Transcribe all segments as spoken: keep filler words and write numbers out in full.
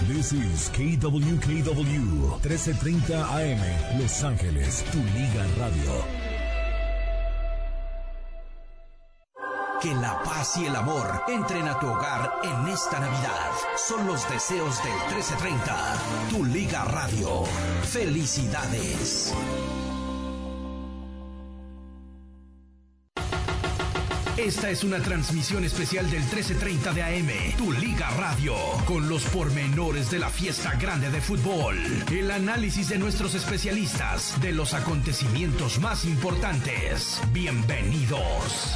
This is K W K W trece treinta A M, Los Ángeles, tu liga radio. Que la paz y el amor entren a tu hogar en esta Navidad. Son los deseos del trece treinta, tu liga radio. ¡Felicidades! Esta es una transmisión especial del trece treinta de A M, tu liga radio, con los pormenores de la fiesta grande de fútbol, el análisis de nuestros especialistas de los acontecimientos más importantes. Bienvenidos.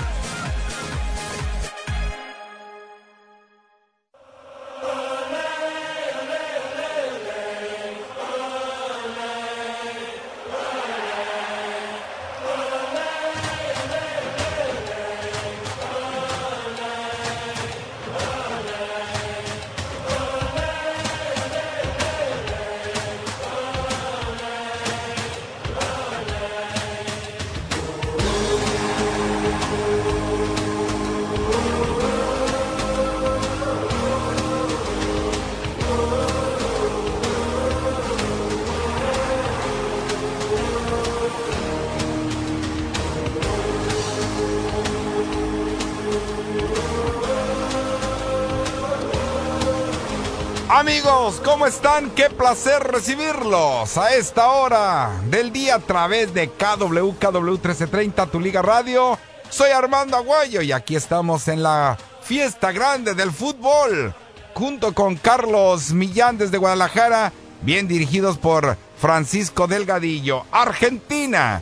Amigos, ¿cómo están? Qué placer recibirlos a esta hora del día a través de K W K W trece treinta, tu liga radio. Soy Armando Aguayo y aquí estamos en la fiesta grande del fútbol, junto con Carlos Millán desde Guadalajara, bien dirigidos por Francisco Delgadillo. Argentina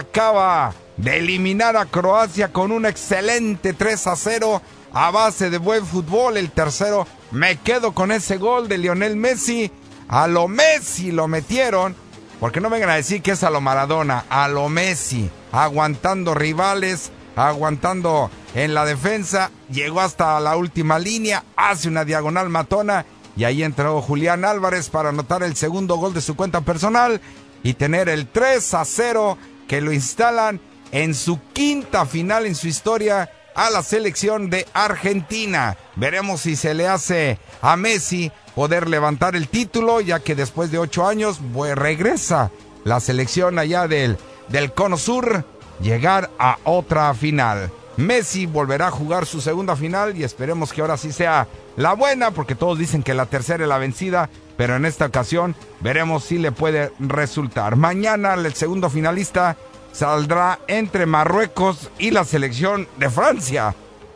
acaba de eliminar a Croacia con un excelente tres a cero a base de buen fútbol. El tercero, me quedo con ese gol de Lionel Messi. A lo Messi lo metieron, porque no vengan a decir que es a lo Maradona, a lo Messi, aguantando rivales, aguantando en la defensa, llegó hasta la última línea, hace una diagonal matona, y ahí entró Julián Álvarez para anotar el segundo gol de su cuenta personal, y tener el tres a cero, que lo instalan en su quinta final en su historia, a la selección de Argentina. Veremos si se le hace a Messi poder levantar el título, ya que después de ocho años pues, regresa la selección allá del, del Cono Sur, llegar a otra final. Messi volverá a jugar su segunda final y esperemos que ahora sí sea la buena, porque todos dicen que la tercera es la vencida, pero en esta ocasión veremos si le puede resultar. Mañana el segundo finalista saldrá entre Marruecos y la selección de Francia.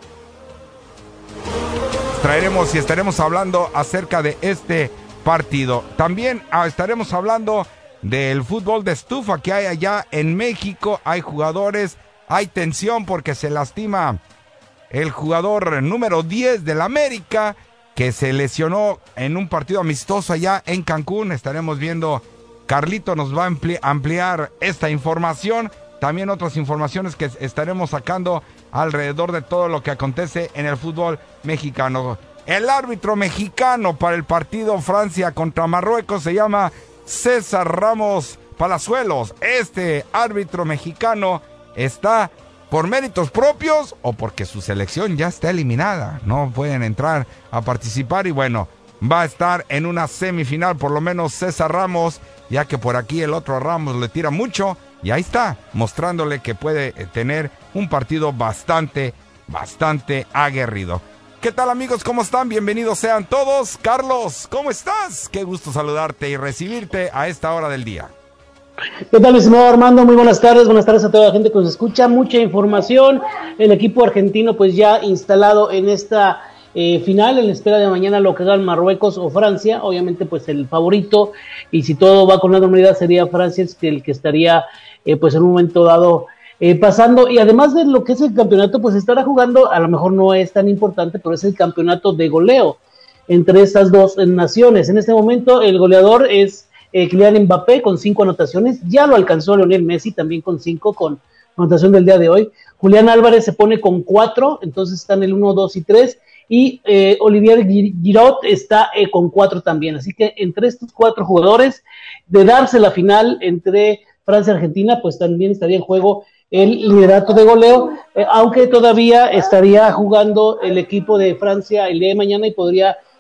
Traeremos y estaremos hablando acerca de este partido. También ah, estaremos hablando del fútbol de estufa que hay allá en México. Hay jugadores, hay tensión porque se lastima el jugador número diez del América, que se lesionó en un partido amistoso allá en Cancún. Estaremos viendo, Carlito nos va a ampli- ampliar esta información. También otras informaciones que estaremos sacando alrededor de todo lo que acontece en el fútbol mexicano. El árbitro mexicano para el partido Francia contra Marruecos se llama César Ramos Palazuelos. Este árbitro mexicano está por méritos propios o porque su selección ya está eliminada. No pueden entrar a participar y bueno, va a estar en una semifinal por lo menos César Ramos, ya que por aquí el otro Ramos le tira mucho. Y ahí está, mostrándole que puede tener un partido bastante, bastante aguerrido. ¿Qué tal, amigos? ¿Cómo están? Bienvenidos sean todos. Carlos, ¿cómo estás? Qué gusto saludarte y recibirte a esta hora del día. ¿Qué tal, estimado Armando? Muy buenas tardes, buenas tardes a toda la gente que nos escucha. Mucha información. El equipo argentino pues ya instalado en esta eh, final, en la espera de mañana lo que hagan Marruecos o Francia. Obviamente pues el favorito, y si todo va con la normalidad sería Francia el que estaría eh, pues en un momento dado eh, pasando. Y además de lo que es el campeonato, pues estará jugando, a lo mejor no es tan importante, pero es el campeonato de goleo entre estas dos naciones. En este momento el goleador es Eh, Kylian Mbappé con cinco anotaciones, ya lo alcanzó Lionel Messi también con cinco, con anotación del día de hoy. Julián Álvarez se pone con cuatro, entonces están el uno, dos y tres, y eh, Olivier Giroud está eh, con cuatro también, así que entre estos cuatro jugadores, de darse la final entre Francia y Argentina, pues también estaría en juego el liderato de goleo, eh, aunque todavía estaría jugando el equipo de Francia el día de mañana y podría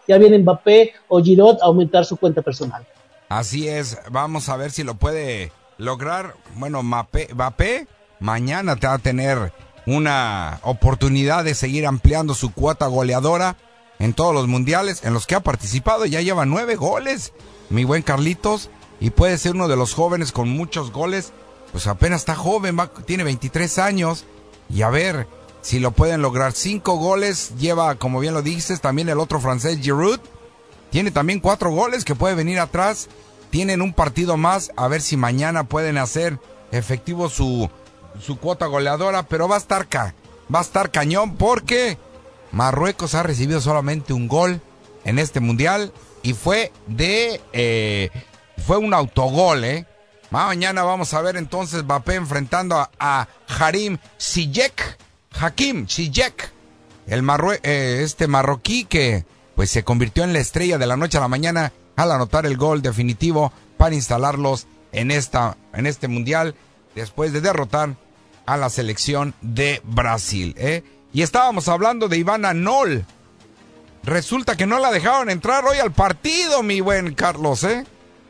ya viene Mbappé o Giroud a aumentar su cuenta personal. Así es, vamos a ver si lo puede lograr. Bueno, Mbappé, Mbappé mañana te va a tener una oportunidad de seguir ampliando su cuota goleadora en todos los mundiales en los que ha participado. Ya lleva nueve goles, mi buen Carlitos, y puede ser uno de los jóvenes con muchos goles. Pues apenas está joven, va, tiene veintitrés años, y a ver si lo pueden lograr. Cinco goles lleva, como bien lo dices, también el otro francés Giroud, tiene también cuatro goles que puede venir atrás. Tienen un partido más, a ver si mañana pueden hacer efectivo su, su cuota goleadora, pero va a estar ca, va a estar cañón porque Marruecos ha recibido solamente un gol en este mundial y fue de eh, fue un autogol, eh. Mañana vamos a ver entonces Mbappé enfrentando a, a Hakim Ziyech, Hakim Ziyech, el marrue, eh, este marroquí que pues se convirtió en la estrella de la noche a la mañana al anotar el gol definitivo para instalarlos en esta en este mundial después de derrotar a la selección de Brasil, ¿eh? Y estábamos hablando de Ivana Nol. Resulta que no la dejaron entrar hoy al partido, mi buen Carlos, ¿eh?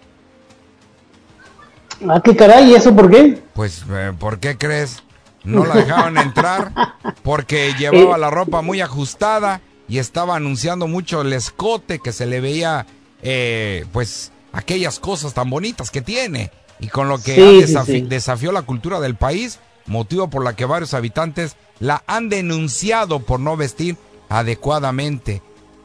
Ah, qué caray, ¿y eso por qué? Pues, eh, ¿por qué crees? No la dejaron entrar porque llevaba la ropa muy ajustada y estaba anunciando mucho el escote, que se le veía, eh, pues, aquellas cosas tan bonitas que tiene. Y con lo que sí, desafi- sí, sí. desafió la cultura del país, motivo por la que varios habitantes la han denunciado por no vestir adecuadamente.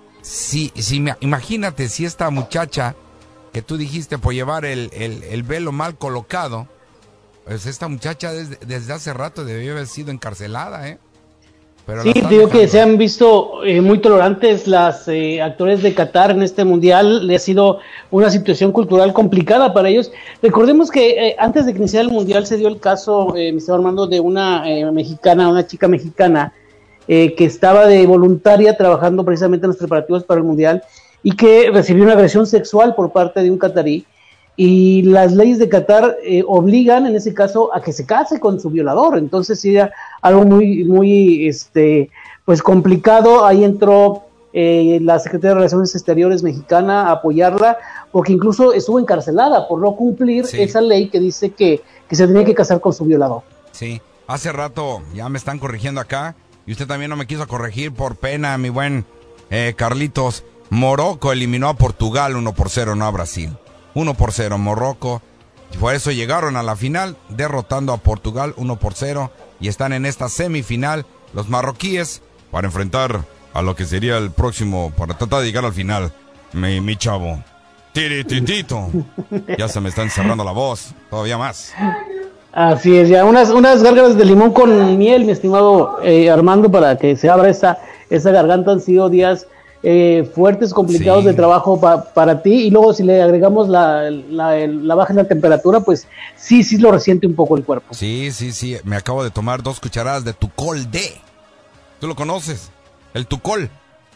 Si, si, imagínate si esta muchacha que tú dijiste por llevar el, el, el velo mal colocado, pues esta muchacha desde, desde hace rato debió haber sido encarcelada, ¿eh? Pero sí, te digo que se han visto eh, muy tolerantes las eh, actores de Qatar en este mundial. Le ha sido una situación cultural complicada para ellos. Recordemos que eh, antes de que iniciara el mundial se dio el caso, eh, me estaba armando, de una eh, mexicana, una chica mexicana eh, que estaba de voluntaria trabajando precisamente en los preparativos para el mundial y que recibió una agresión sexual por parte de un catarí. Y las leyes de Qatar eh, obligan en ese caso a que se case con su violador. Entonces sí era algo muy, muy, este, pues complicado. Ahí entró eh, la Secretaría de Relaciones Exteriores mexicana a apoyarla, porque incluso estuvo encarcelada por no cumplir sí. esa ley que dice que, que se tenía que casar con su violador. Sí, hace rato ya me están corrigiendo acá, y usted también no me quiso corregir por pena, mi buen eh, Carlitos. Morocco eliminó a Portugal uno por cero, no a Brasil. uno por cero Morocco, y por eso llegaron a la final derrotando a Portugal uno por cero y están en esta semifinal los marroquíes para enfrentar a lo que sería el próximo, para tratar de llegar al final, mi, mi chavo. Tirititito. Ya se me está encerrando la voz, todavía más. Así es, ya unas, unas gárgaras de limón con miel, mi estimado eh, Armando, para que se abra esa, esa garganta. Han sido días Eh, fuertes, complicados sí. de trabajo pa, para ti, y luego si le agregamos la, la, la baja en la temperatura, pues sí, sí lo resiente un poco el cuerpo. Sí, sí, sí, me acabo de tomar dos cucharadas de Tucol D. ¿Tú lo conoces? El Tucol.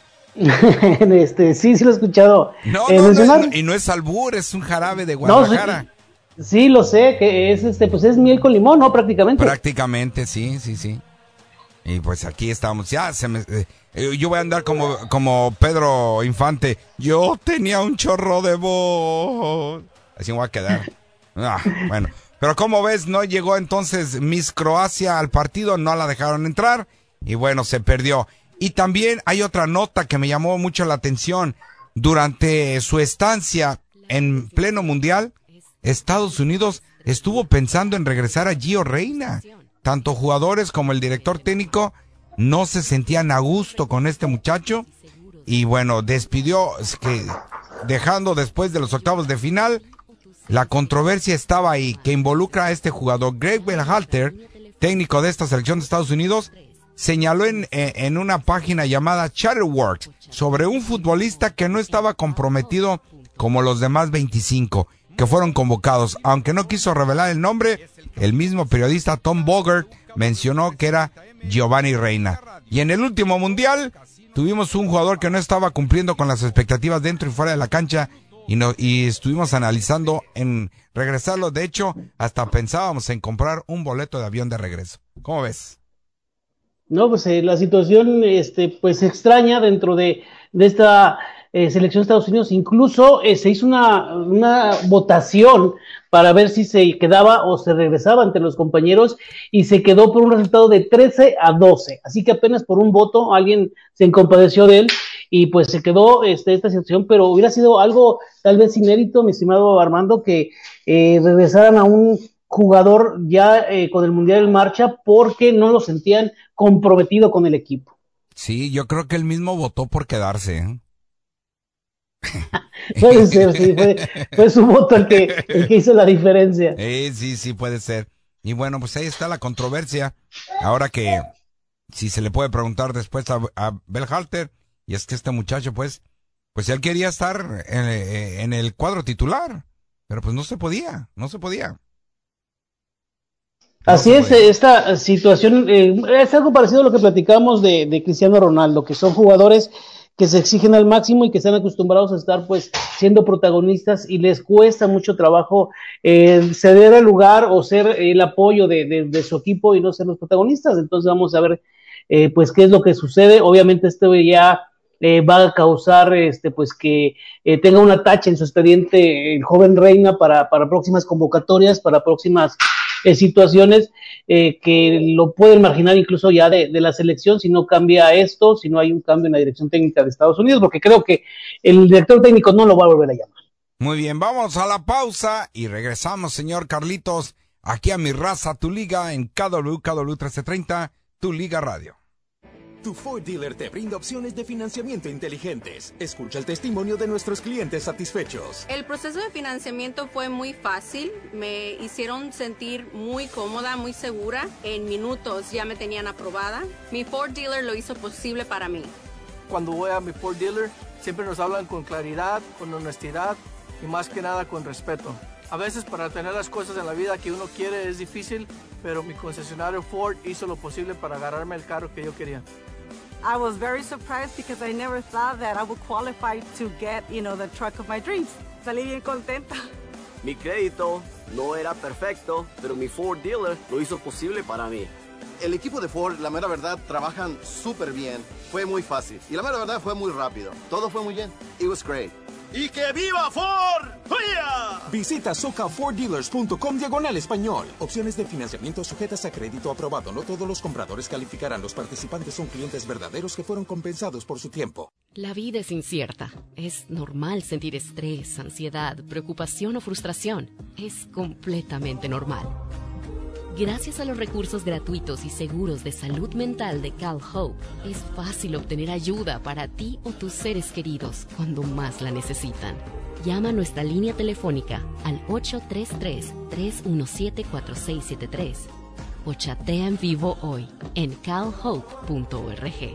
este, sí, sí lo he escuchado. No, eh, no, mencionar... no es, y no es albur, es un jarabe de Guadalajara. No, sí, sí, lo sé, que es este, pues es miel con limón, ¿no? Prácticamente. Prácticamente, sí, sí, sí. Y pues aquí estamos, ya se me... Eh, yo voy a andar como, como Pedro Infante. Yo tenía un chorro de voz. Así me voy a quedar. Ah, bueno, pero como ves, no llegó entonces Miss Croacia al partido, no la dejaron entrar y bueno, se perdió. Y también hay otra nota que me llamó mucho la atención. Durante su estancia en pleno mundial, Estados Unidos estuvo pensando en regresar a Gio Reyna. Tanto jugadores como el director técnico no se sentían a gusto con este muchacho y bueno, despidió, que dejando después de los octavos de final. La controversia estaba ahí, que involucra a este jugador. Greg Berhalter, técnico de esta selección de Estados Unidos, señaló en, en una página llamada Chatterworks sobre un futbolista que no estaba comprometido como los demás veinticinco que fueron convocados. Aunque no quiso revelar el nombre, el mismo periodista Tom Bogert mencionó que era Giovanni Reina. Y en el último mundial tuvimos un jugador que no estaba cumpliendo con las expectativas dentro y fuera de la cancha y, no, y estuvimos analizando en regresarlo. De hecho, hasta pensábamos en comprar un boleto de avión de regreso. ¿Cómo ves? No, pues eh, la situación este, pues extraña dentro de, de esta eh, selección de Estados Unidos. Incluso eh, se hizo una, una votación para ver si se quedaba o se regresaba ante los compañeros y se quedó por un resultado de trece a doce. Así que apenas por un voto alguien se compadeció de él y pues se quedó este, esta situación, pero hubiera sido algo tal vez inédito, mi estimado Armando, que eh, regresaran a un jugador ya eh, con el Mundial en marcha porque no lo sentían comprometido con el equipo. Sí, yo creo que él mismo votó por quedarse, ¿eh? Puede ser, sí, fue, fue su voto el que, el que hizo la diferencia. Eh, sí, sí, puede ser. Y bueno, pues ahí está la controversia. Ahora que, si se le puede preguntar después a, a Berhalter, y es que este muchacho, pues, pues él quería estar en, en el cuadro titular, pero pues no se podía, no se podía. No Así es, podía. Esta situación eh, es algo parecido a lo que platicamos de, de Cristiano Ronaldo, que son jugadores que se exigen al máximo y que están acostumbrados a estar pues siendo protagonistas y les cuesta mucho trabajo eh, ceder el lugar o ser el apoyo de, de, de su equipo y no ser los protagonistas. Entonces vamos a ver eh, pues qué es lo que sucede. Obviamente esto ya eh, va a causar este pues que eh, tenga una tacha en su expediente el joven Reina para, para próximas convocatorias, para próximas eh, situaciones eh, que lo pueden marginar incluso ya de, de la selección si no cambia esto, si no hay un cambio en la dirección técnica de Estados Unidos, porque creo que el director técnico no lo va a volver a llamar. Muy bien, vamos a la pausa y regresamos, señor Carlitos, aquí a Mi Raza, Tu Liga, en K W K W trece treinta, Tu Liga Radio. Tu Ford Dealer te brinda opciones de financiamiento inteligentes. Escucha el testimonio de nuestros clientes satisfechos. El proceso de financiamiento fue muy fácil. Me hicieron sentir muy cómoda, muy segura. En minutos ya me tenían aprobada. Mi Ford Dealer lo hizo posible para mí. Cuando voy a mi Ford Dealer, siempre nos hablan con claridad, con honestidad y más que nada con respeto. A veces para tener las cosas en la vida que uno quiere es difícil, pero mi concesionario Ford hizo lo posible para agarrarme el carro que yo quería. I was very surprised because I never thought that I would qualify to get, you know, the truck of my dreams. Salí bien contenta. Mi crédito no era perfecto, pero mi Ford Dealer lo hizo posible para mí. El equipo de Ford, la mera verdad, trabajan súper bien. Fue muy fácil. Y la mera verdad fue muy rápido. Todo fue muy bien. It was great. ¡Y que viva Ford! ¡Huya! Visita soca ford dealers punto com diagonal español. Opciones de financiamiento sujetas a crédito aprobado. No todos los compradores calificarán. Los participantes son clientes verdaderos que fueron compensados por su tiempo. La vida es incierta. Es normal sentir estrés, ansiedad, preocupación o frustración. Es completamente normal. Gracias a los recursos gratuitos y seguros de salud mental de CalHope, es fácil obtener ayuda para ti o tus seres queridos cuando más la necesitan. Llama a nuestra línea telefónica al ocho tres tres, tres uno siete, cuatro seis siete tres o chatea en vivo hoy en cal hope punto org.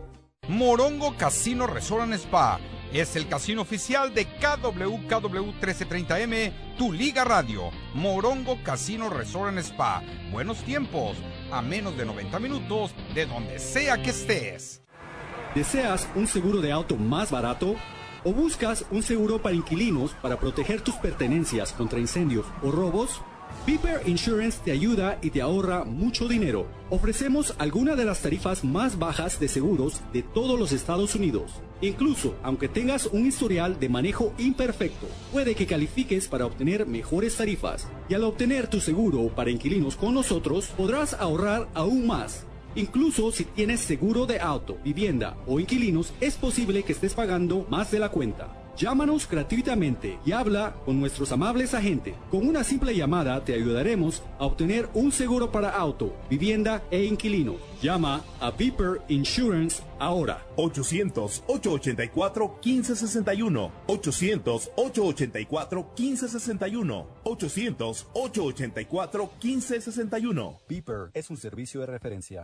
Morongo Casino Resort and Spa es el casino oficial de K W K W trece treinta M, Tu Liga Radio. Morongo Casino Resort and Spa. Buenos tiempos, a menos de noventa minutos de donde sea que estés. ¿Deseas un seguro de auto más barato? ¿O buscas un seguro para inquilinos para proteger tus pertenencias contra incendios o robos? Beeper Insurance te ayuda y te ahorra mucho dinero. Ofrecemos algunas de las tarifas más bajas de seguros de todos los Estados Unidos. Incluso, aunque tengas un historial de manejo imperfecto, puede que califiques para obtener mejores tarifas. Y al obtener tu seguro para inquilinos con nosotros, podrás ahorrar aún más. Incluso si tienes seguro de auto, vivienda o inquilinos, es posible que estés pagando más de la cuenta. Llámanos gratuitamente y habla con nuestros amables agentes. Con una simple llamada te ayudaremos a obtener un seguro para auto, vivienda e inquilino. Llama a Beeper Insurance ahora. ochocientos, ochocientos ochenta y cuatro, quince sesenta y uno. ochocientos, ochocientos ochenta y cuatro, quince sesenta y uno. ochocientos, ochocientos ochenta y cuatro, quince sesenta y uno. Beeper es un servicio de referencia.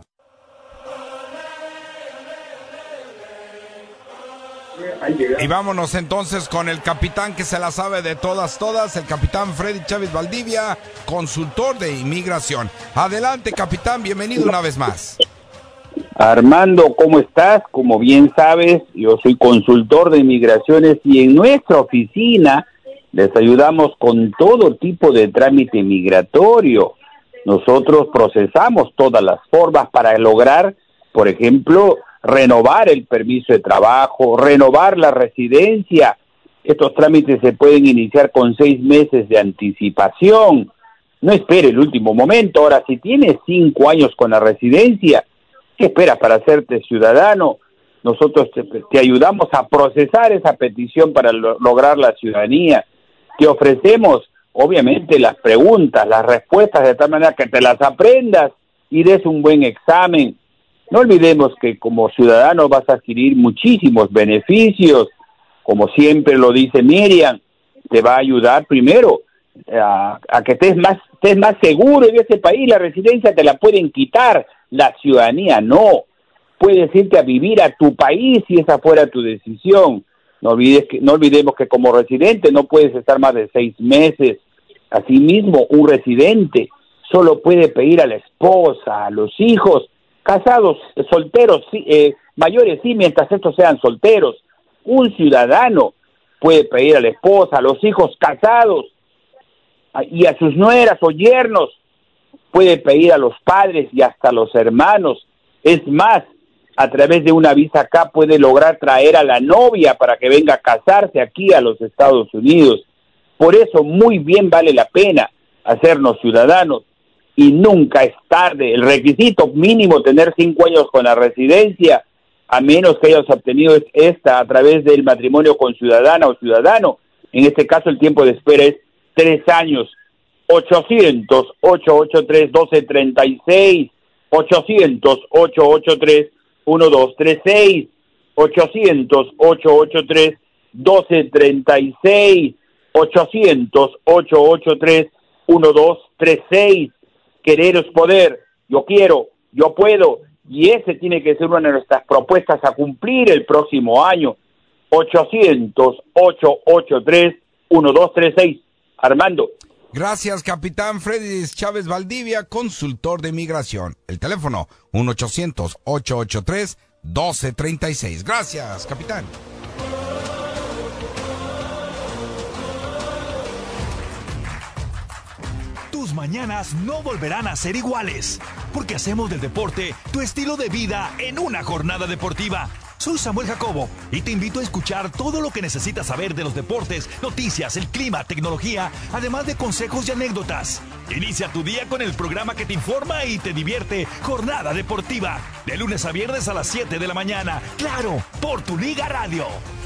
Y vámonos entonces con el capitán que se la sabe de todas, todas, el capitán Freddy Chávez Valdivia, consultor de inmigración. Adelante, capitán, bienvenido una vez más. Armando, ¿cómo estás? Como bien sabes, yo soy consultor de inmigraciones y en nuestra oficina les ayudamos con todo tipo de trámite migratorio. Nosotros procesamos todas las formas para lograr, por ejemplo, renovar el permiso de trabajo, renovar la residencia. Estos trámites se pueden iniciar con seis meses de anticipación. No espere el último momento. Ahora, si tienes cinco años con la residencia, ¿qué esperas para hacerte ciudadano? Nosotros te, te ayudamos a procesar esa petición para lo, lograr la ciudadanía. Te ofrecemos, obviamente, las preguntas, las respuestas, de tal manera que te las aprendas y des un buen examen. No olvidemos que como ciudadano vas a adquirir muchísimos beneficios. Como siempre lo dice Miriam, te va a ayudar primero a, a que estés más, estés más seguro en ese país. La residencia te la pueden quitar, la ciudadanía no. Puedes irte a vivir a tu país si esa fuera tu decisión. No olvides que, no olvidemos que como residente no puedes estar más de seis meses. Asimismo, un residente solo puede pedir a la esposa, a los hijos, casados, solteros, sí, eh, mayores sí, mientras estos sean solteros. Un ciudadano puede pedir a la esposa, a los hijos casados a, y a sus nueras o yernos. Puede pedir a los padres y hasta a los hermanos. Es más, a través de una visa acá puede lograr traer a la novia para que venga a casarse aquí a los Estados Unidos. Por eso muy bien vale la pena hacernos ciudadanos y nunca es tarde. El requisito mínimo tener cinco años con la residencia, a menos que hayas obtenido esta a través del matrimonio con ciudadana o ciudadano. En este caso el tiempo de espera es tres años. ochocientos, ochocientos ochenta y tres, doce treinta y seis, ochocientos, ochocientos ochenta y tres, doce treinta y seis, ochocientos, ochocientos ochenta y tres, doce treinta y seis, ochocientos, ochocientos ochenta y tres, doce treinta y seis. Querer es poder. Yo quiero, yo puedo, y ese tiene que ser una de nuestras propuestas a cumplir el próximo año. ochocientos, ochocientos ochenta y tres, doce treinta y seis. Armando. Gracias, capitán Freddy Chávez Valdivia, consultor de inmigración. El teléfono, uno ochocientos, ochocientos ochenta y tres, doce treinta y seis. Gracias, capitán. Tus mañanas no volverán a ser iguales, porque hacemos del deporte tu estilo de vida en una jornada deportiva. Soy Samuel Jacobo y te invito a escuchar todo lo que necesitas saber de los deportes, noticias, el clima, tecnología, además de consejos y anécdotas. Inicia tu día con el programa que te informa y te divierte, Jornada Deportiva, de lunes a viernes a las siete de la mañana. Claro, por Tu Liga Radio.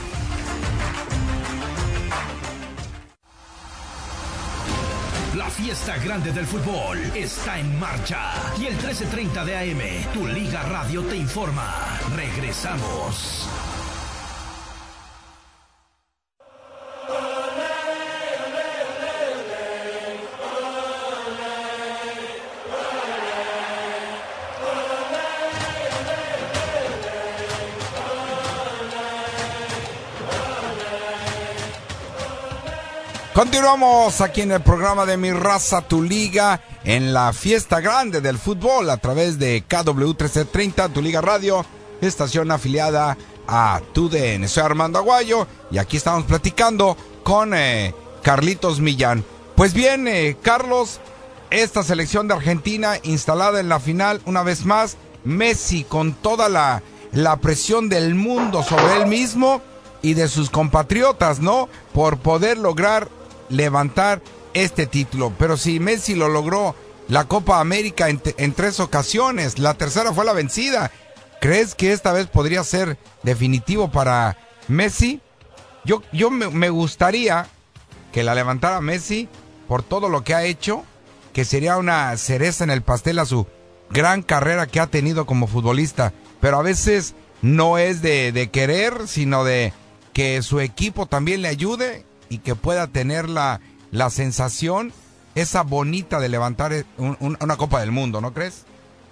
La fiesta grande del fútbol está en marcha y el trece treinta de A M, Tu Liga Radio te informa. Regresamos. Continuamos aquí en el programa de Mi Raza, Tu Liga, en la fiesta grande del fútbol a través de K W trece treinta, Tu Liga Radio, estación afiliada a Tu D N. Soy Armando Aguayo y aquí estamos platicando con eh, Carlitos Millán. Pues bien, eh, Carlos, esta selección de Argentina instalada en la final una vez más, Messi con toda la, la presión del mundo sobre él mismo y de sus compatriotas, ¿no? Por poder lograr levantar este título. Pero si Messi lo logró la Copa América en, en tres ocasiones, la tercera fue la vencida, ¿crees que esta vez podría ser definitivo para Messi? Yo, yo me, me gustaría que la levantara Messi por todo lo que ha hecho, que sería una cereza en el pastel a su gran carrera que ha tenido como futbolista, pero a veces no es de, de querer, sino de que su equipo también le ayude y que pueda tener la, la sensación esa bonita de levantar un, un, una Copa del Mundo, ¿no crees?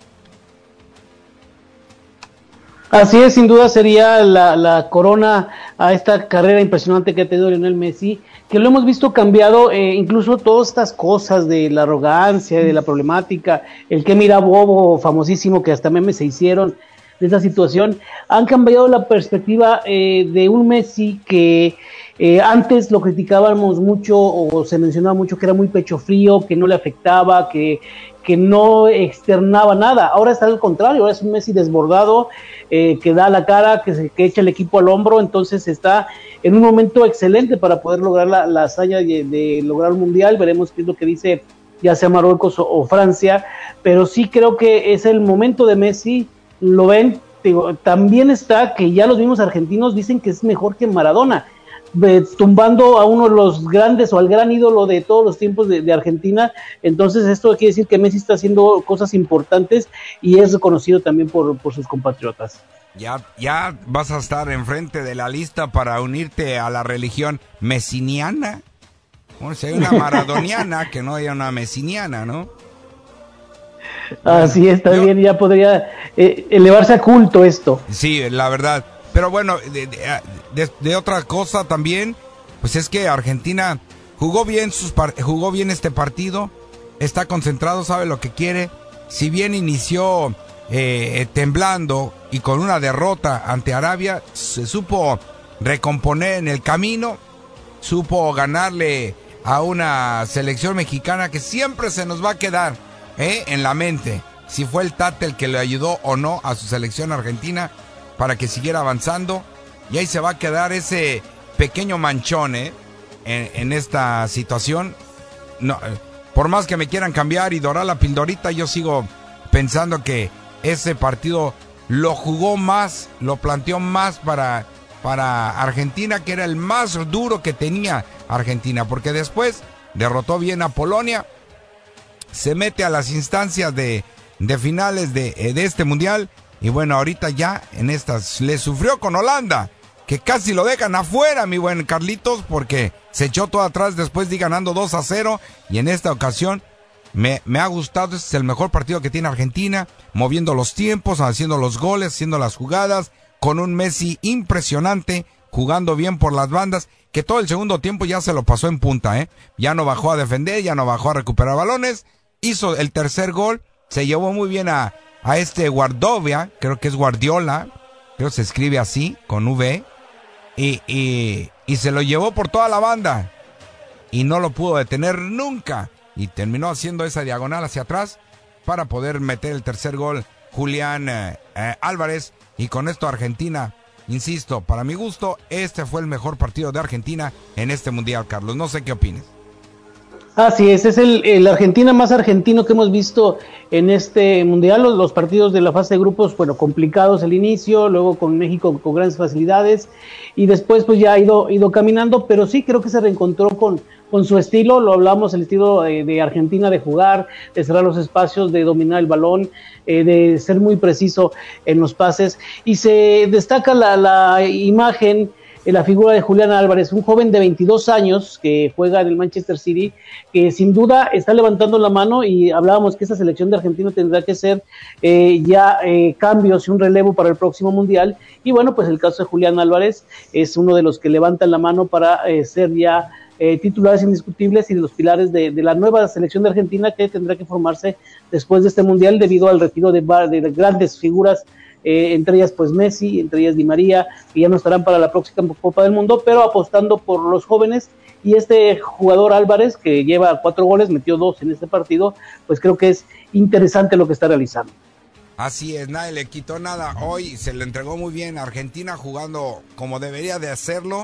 Así es, sin duda sería la, la corona a esta carrera impresionante que ha tenido Lionel Messi, que lo hemos visto cambiado, eh, incluso todas estas cosas de la arrogancia, de la problemática, el que mira bobo famosísimo que hasta memes se hicieron de esta situación, han cambiado la perspectiva eh, de un Messi que eh, antes lo criticábamos mucho o se mencionaba mucho que era muy pecho frío, que no le afectaba, que, que no externaba nada. Ahora está al contrario, ahora es un Messi desbordado, eh, que da la cara, que, se, que echa el equipo al hombro, entonces está en un momento excelente para poder lograr la, la hazaña de, de lograr un mundial. Veremos qué es lo que dice ya sea Marruecos o, o Francia, pero sí creo que es el momento de Messi. Lo ven, digo, también está que ya los mismos argentinos dicen que es mejor que Maradona, eh, tumbando a uno de los grandes o al gran ídolo de todos los tiempos de, de Argentina. Entonces esto quiere decir que Messi está haciendo cosas importantes y es reconocido también por, por sus compatriotas. Ya, ya vas a estar enfrente de la lista para unirte a la religión mesiniana. Bueno, si hay una maradoniana, que no haya una mesiniana, ¿no? Así está yo, bien, ya podría eh, elevarse a culto esto. Sí, la verdad. Pero bueno, de, de, de otra cosa también, pues es que Argentina jugó bien sus jugó bien este partido, está concentrado, sabe lo que quiere. Si bien inició eh, temblando y con una derrota ante Arabia, se supo recomponer en el camino, supo ganarle a una selección mexicana que siempre se nos va a quedar ¿eh? en la mente, si fue el Tata el que le ayudó o no a su selección argentina para que siguiera avanzando, y ahí se va a quedar ese pequeño manchón ¿eh? en, en esta situación. No, eh, por más que me quieran cambiar y dorar la pildorita, yo sigo pensando que ese partido lo jugó más, lo planteó más para, para Argentina, que era el más duro que tenía Argentina, porque después derrotó bien a Polonia, se mete a las instancias de, de finales de, de este mundial, y bueno, ahorita ya en estas le sufrió con Holanda, que casi lo dejan afuera, mi buen Carlitos, porque se echó todo atrás después de ir ganando dos a cero, y en esta ocasión me, me ha gustado. Este es el mejor partido que tiene Argentina, moviendo los tiempos, haciendo los goles, haciendo las jugadas, con un Messi impresionante, jugando bien por las bandas, que todo el segundo tiempo ya se lo pasó en punta, ¿eh? Ya no bajó a defender, ya no bajó a recuperar balones, hizo el tercer gol, se llevó muy bien a, a este Guardiola, creo que es Guardiola, creo que se escribe así, con V, y, y, y se lo llevó por toda la banda, y no lo pudo detener nunca, y terminó haciendo esa diagonal hacia atrás, para poder meter el tercer gol, Julián eh, eh, Álvarez, y con esto Argentina, insisto, para mi gusto, este fue el mejor partido de Argentina en este mundial, Carlos. No sé qué opines. Así es, es el, el Argentina más argentino que hemos visto en este mundial. Los, los partidos de la fase de grupos, bueno, complicados al inicio, luego con México con grandes facilidades, y después pues ya ha ido, ido caminando, pero sí creo que se reencontró con, con su estilo. Lo hablamos, el estilo de, de Argentina de jugar, de cerrar los espacios, de dominar el balón, eh, de ser muy preciso en los pases, y se destaca la, la imagen, la figura de Julián Álvarez, un joven de veintidós años que juega en el Manchester City, que sin duda está levantando la mano, y hablábamos que esta selección de Argentina tendrá que ser eh, ya eh, cambios y un relevo para el próximo mundial, y bueno, pues el caso de Julián Álvarez es uno de los que levantan la mano para eh, ser ya eh, titulares indiscutibles y de los pilares de, de la nueva selección de Argentina, que tendrá que formarse después de este mundial debido al retiro de, de grandes figuras, Eh, entre ellas pues Messi, entre ellas Di María, que ya no estarán para la próxima Copa del Mundo, pero apostando por los jóvenes. Y este jugador Álvarez, que lleva cuatro goles, metió dos en este partido, pues creo que es interesante lo que está realizando. Así es, nadie le quitó nada hoy, se le entregó muy bien a Argentina, jugando como debería de hacerlo,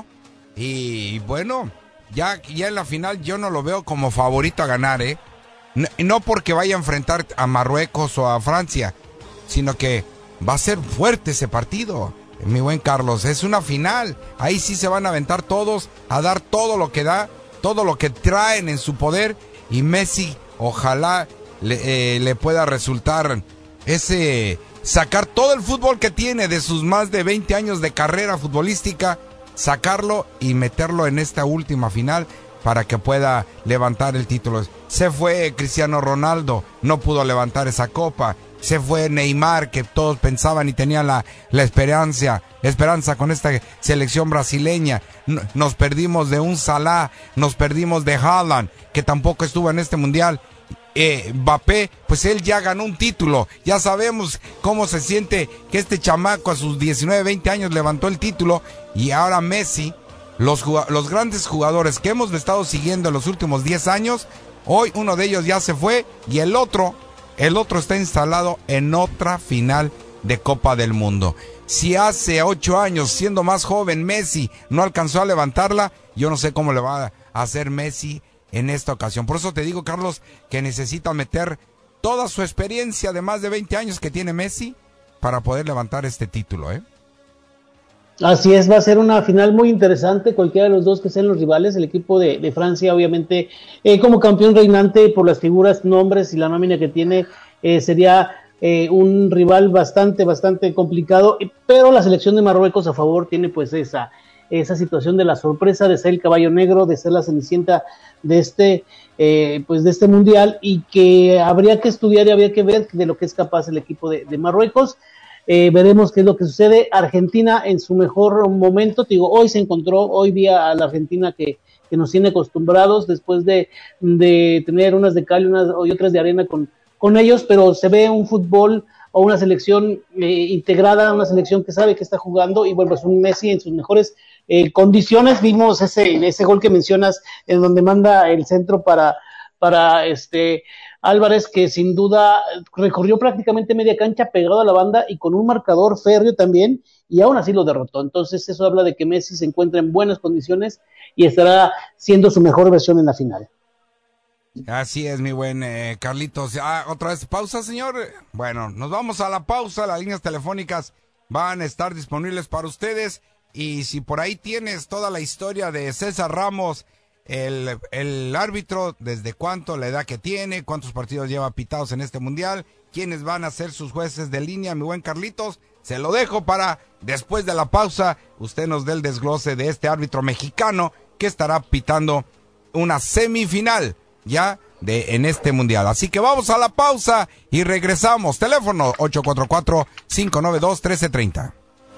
y bueno, ya, ya en la final yo no lo veo como favorito a ganar, ¿eh? No, no porque vaya a enfrentar a Marruecos o a Francia, sino que va a ser fuerte ese partido, mi buen Carlos. Es una final. Ahí sí se van a aventar todos a dar todo lo que da, todo lo que traen en su poder. Y Messi, ojalá le, eh, le pueda resultar ese sacar todo el fútbol que tiene de sus más de veinte años de carrera futbolística, sacarlo y meterlo en esta última final para que pueda levantar el título. Se fue Cristiano Ronaldo, no pudo levantar esa copa. Se fue Neymar, que todos pensaban y tenían la, la esperanza, esperanza con esta selección brasileña. Nos perdimos de un Salah, nos perdimos de Haaland, que tampoco estuvo en este mundial. Eh, Mbappé, pues él ya ganó un título. Ya sabemos cómo se siente que este chamaco a sus diecinueve, veinte años levantó el título. Y ahora Messi, los, los grandes jugadores que hemos estado siguiendo en los últimos diez años, hoy uno de ellos ya se fue y el otro... El otro está instalado en otra final de Copa del Mundo. Si hace ocho años, siendo más joven, Messi no alcanzó a levantarla, yo no sé cómo le va a hacer Messi en esta ocasión. Por eso te digo, Carlos, que necesita meter toda su experiencia de más de veinte años que tiene Messi para poder levantar este título, ¿eh? Así es, va a ser una final muy interesante, cualquiera de los dos que sean los rivales. El equipo de, de Francia, obviamente, eh, como campeón reinante por las figuras, nombres y la nómina que tiene, eh, sería eh, un rival bastante, bastante complicado, pero la selección de Marruecos a favor tiene pues esa, esa situación de la sorpresa, de ser el caballo negro, de ser la cenicienta de este, eh, pues de este mundial, y que habría que estudiar y habría que ver de lo que es capaz el equipo de, de Marruecos. Eh, veremos qué es lo que sucede. Argentina en su mejor momento, te digo, hoy se encontró, hoy vi a la Argentina que, que nos tiene acostumbrados después de, de tener unas de cal y, unas, y otras de arena con, con ellos, pero se ve un fútbol o una selección eh, integrada, una selección que sabe que está jugando, y bueno, es un Messi en sus mejores eh, condiciones. Vimos ese, ese gol que mencionas en donde manda el centro para, para este Álvarez, que sin duda recorrió prácticamente media cancha pegado a la banda y con un marcador férreo también, y aún así lo derrotó. Entonces eso habla de que Messi se encuentra en buenas condiciones y estará siendo su mejor versión en la final. Así es, mi buen eh, Carlitos. Ah, otra vez pausa, señor. Bueno, nos vamos a la pausa. Las líneas telefónicas van a estar disponibles para ustedes, y si por ahí tienes toda la historia de César Ramos, El, el árbitro, desde cuánto, la edad que tiene, cuántos partidos lleva pitados en este mundial, quiénes van a ser sus jueces de línea, mi buen Carlitos, se lo dejo para después de la pausa, usted nos dé el desglose de este árbitro mexicano que estará pitando una semifinal ya de en este mundial. Así que vamos a la pausa y regresamos. Teléfono ocho cuatro cuatro, cinco nueve dos, uno tres tres cero.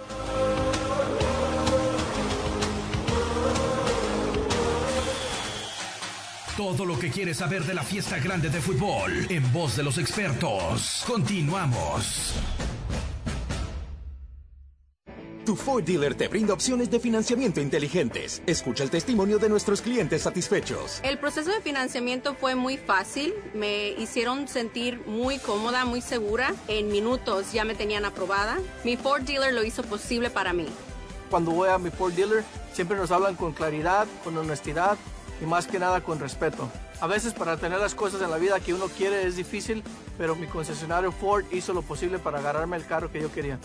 Todo lo que quieres saber de la fiesta grande de fútbol, en voz de los expertos. Continuamos. Tu Ford dealer te brinda opciones de financiamiento inteligentes. Escucha el testimonio de nuestros clientes satisfechos. El proceso de financiamiento fue muy fácil. Me hicieron sentir muy cómoda, muy segura. En minutos ya me tenían aprobada. Mi Ford dealer lo hizo posible para mí. Cuando voy a mi Ford dealer, siempre nos hablan con claridad, con honestidad y más que nada con respeto. A veces para tener las cosas en la vida que uno quiere es difícil, pero mi concesionario Ford hizo lo posible para agarrarme el carro que yo quería.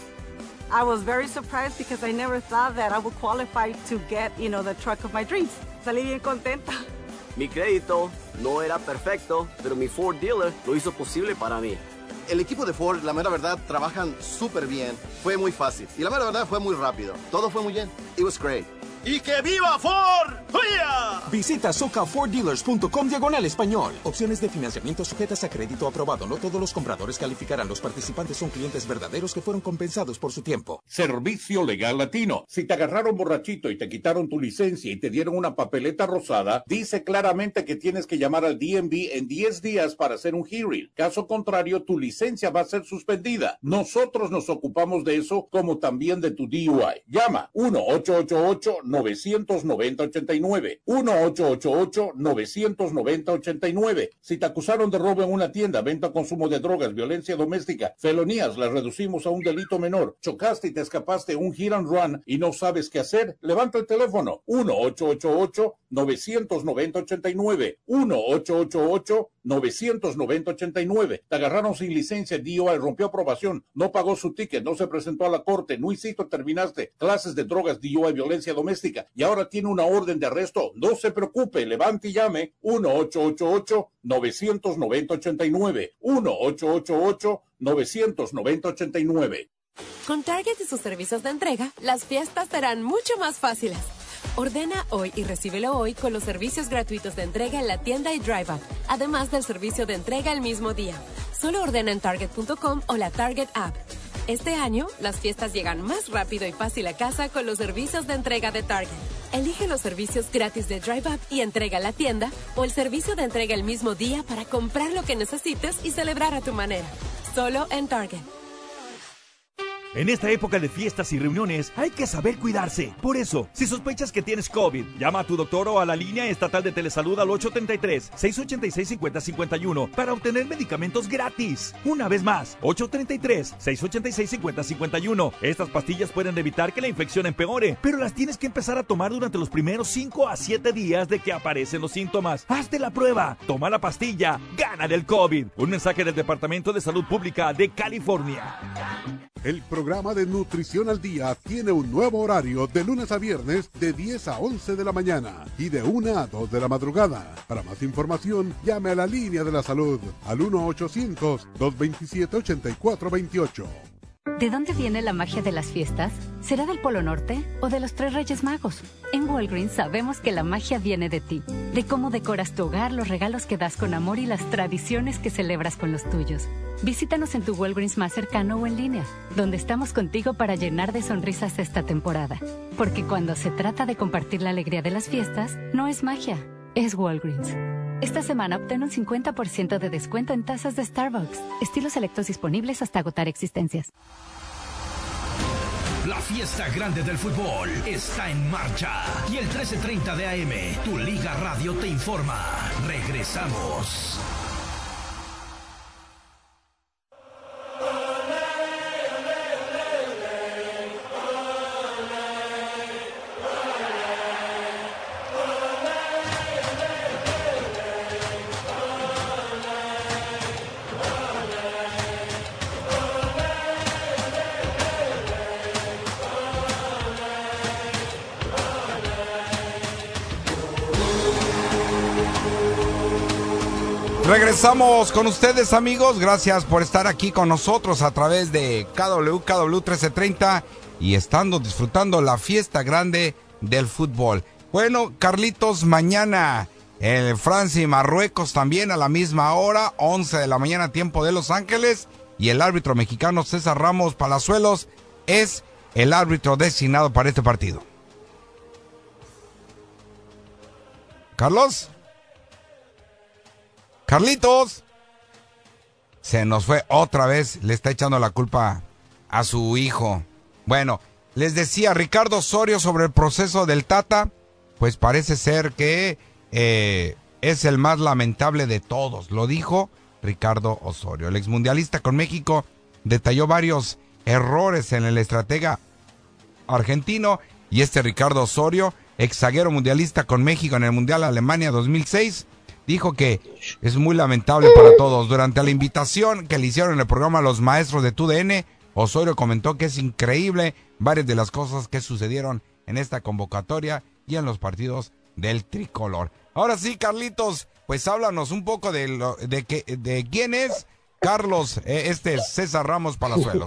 I was very surprised because I never thought that I would qualify to get, you know, the truck of my dreams. Salí bien contenta. Mi crédito no era perfecto, pero mi Ford dealer lo hizo posible para mí. El equipo de Ford, la mera verdad, trabajan súper bien. Fue muy fácil. Y la mera verdad, fue muy rápido. Todo fue muy bien. It was great. ¡Y que viva Ford! ¡Huya! Visita soca ford dealers punto com diagonal español. Opciones de financiamiento sujetas a crédito aprobado. No todos los compradores calificarán. Los participantes son clientes verdaderos que fueron compensados por su tiempo. Servicio Legal Latino. Si te agarraron borrachito y te quitaron tu licencia y te dieron una papeleta rosada, dice claramente que tienes que llamar al D M V en diez días para hacer un hearing. Caso contrario, tu licencia va a ser suspendida. Nosotros nos ocupamos de eso, como también de tu D U I. Llama uno ocho ocho ocho, nueve nueve cero, ocho nueve, uno ocho ocho ocho, nueve nueve cero, ocho nueve. Si te acusaron de robo en una tienda, venta, consumo de drogas, violencia doméstica, felonías, las reducimos a un delito menor. Chocaste y te escapaste un hit and run y no sabes qué hacer, levanta el teléfono uno ocho ocho ocho, nueve nueve cero, ocho nueve, uno ocho ocho ocho, nueve nueve cero, ocho nueve. Te agarraron sin licencia, D U I, rompió aprobación, no pagó su ticket, no se presentó a la corte, no hiciste, terminaste clases de drogas, D U I, violencia doméstica, y ahora tiene una orden de arresto. No se preocupe, levante y llame uno ocho ocho ocho, nueve nueve cero, ocho nueve, uno ocho ocho ocho, nueve nueve cero, ocho nueve. Con Target y sus servicios de entrega, las fiestas serán mucho más fáciles. Ordena hoy y recíbelo hoy con los servicios gratuitos de entrega en la tienda y Drive Up, además del servicio de entrega el mismo día. Solo ordena en target punto com o la Target App. Este año, las fiestas llegan más rápido y fácil a casa con los servicios de entrega de Target. Elige los servicios gratis de Drive Up y entrega a la tienda, o el servicio de entrega el mismo día para comprar lo que necesites y celebrar a tu manera. Solo en Target. En esta época de fiestas y reuniones hay que saber cuidarse. Por eso, si sospechas que tienes COVID, llama a tu doctor o a la línea estatal de telesalud al ocho tres tres, seis ocho seis, cinco cero cinco uno para obtener medicamentos gratis. Una vez más, ocho tres tres, seis ocho seis, cinco cero cinco uno. Estas pastillas pueden evitar que la infección empeore, pero las tienes que empezar a tomar durante los primeros cinco a siete días de que aparecen los síntomas. Hazte la prueba, toma la pastilla, gana del COVID. Un mensaje del Departamento de Salud Pública de California. El programa de Nutrición al Día tiene un nuevo horario de lunes a viernes de diez a once de la mañana y de una a dos de la madrugada. Para más información, llame a la línea de la salud al uno ochocientos, dos veintisiete, ochenta y cuatro veintiocho. ¿De dónde viene la magia de las fiestas? ¿Será del Polo Norte o de los Tres Reyes Magos? En Walgreens sabemos que la magia viene de ti, de cómo decoras tu hogar, los regalos que das con amor y las tradiciones que celebras con los tuyos. Visítanos en tu Walgreens más cercano o en línea, donde estamos contigo para llenar de sonrisas esta temporada. Porque cuando se trata de compartir la alegría de las fiestas, no es magia, es Walgreens. Esta semana obtén un cincuenta por ciento de descuento en tazas de Starbucks. Estilos selectos disponibles hasta agotar existencias. La fiesta grande del fútbol está en marcha. Y el trece treinta de A M, tu Liga Radio te informa. Regresamos. Regresamos con ustedes, amigos. Gracias por estar aquí con nosotros a través de K W K W trece treinta y estando disfrutando la fiesta grande del fútbol. Bueno, Carlitos, mañana en Francia y Marruecos también a la misma hora, once de la mañana, tiempo de Los Ángeles, y el árbitro mexicano César Ramos Palazuelos es el árbitro designado para este partido. Carlos. Carlitos, se nos fue otra vez, le está echando la culpa a su hijo. Bueno, les decía Ricardo Osorio sobre el proceso del Tata, pues parece ser que eh, es el más lamentable de todos, lo dijo Ricardo Osorio. El exmundialista con México detalló varios errores en el estratega argentino y este Ricardo Osorio, ex zaguero mundialista con México en el Mundial Alemania dos mil seis, dijo que es muy lamentable para todos. Durante la invitación que le hicieron en el programa Los Maestros de T U D N, Osorio comentó que es increíble varias de las cosas que sucedieron en esta convocatoria y en los partidos del tricolor. Ahora sí, Carlitos, pues háblanos un poco de lo, de que de quién es Carlos, eh, este César Ramos Palazuelos.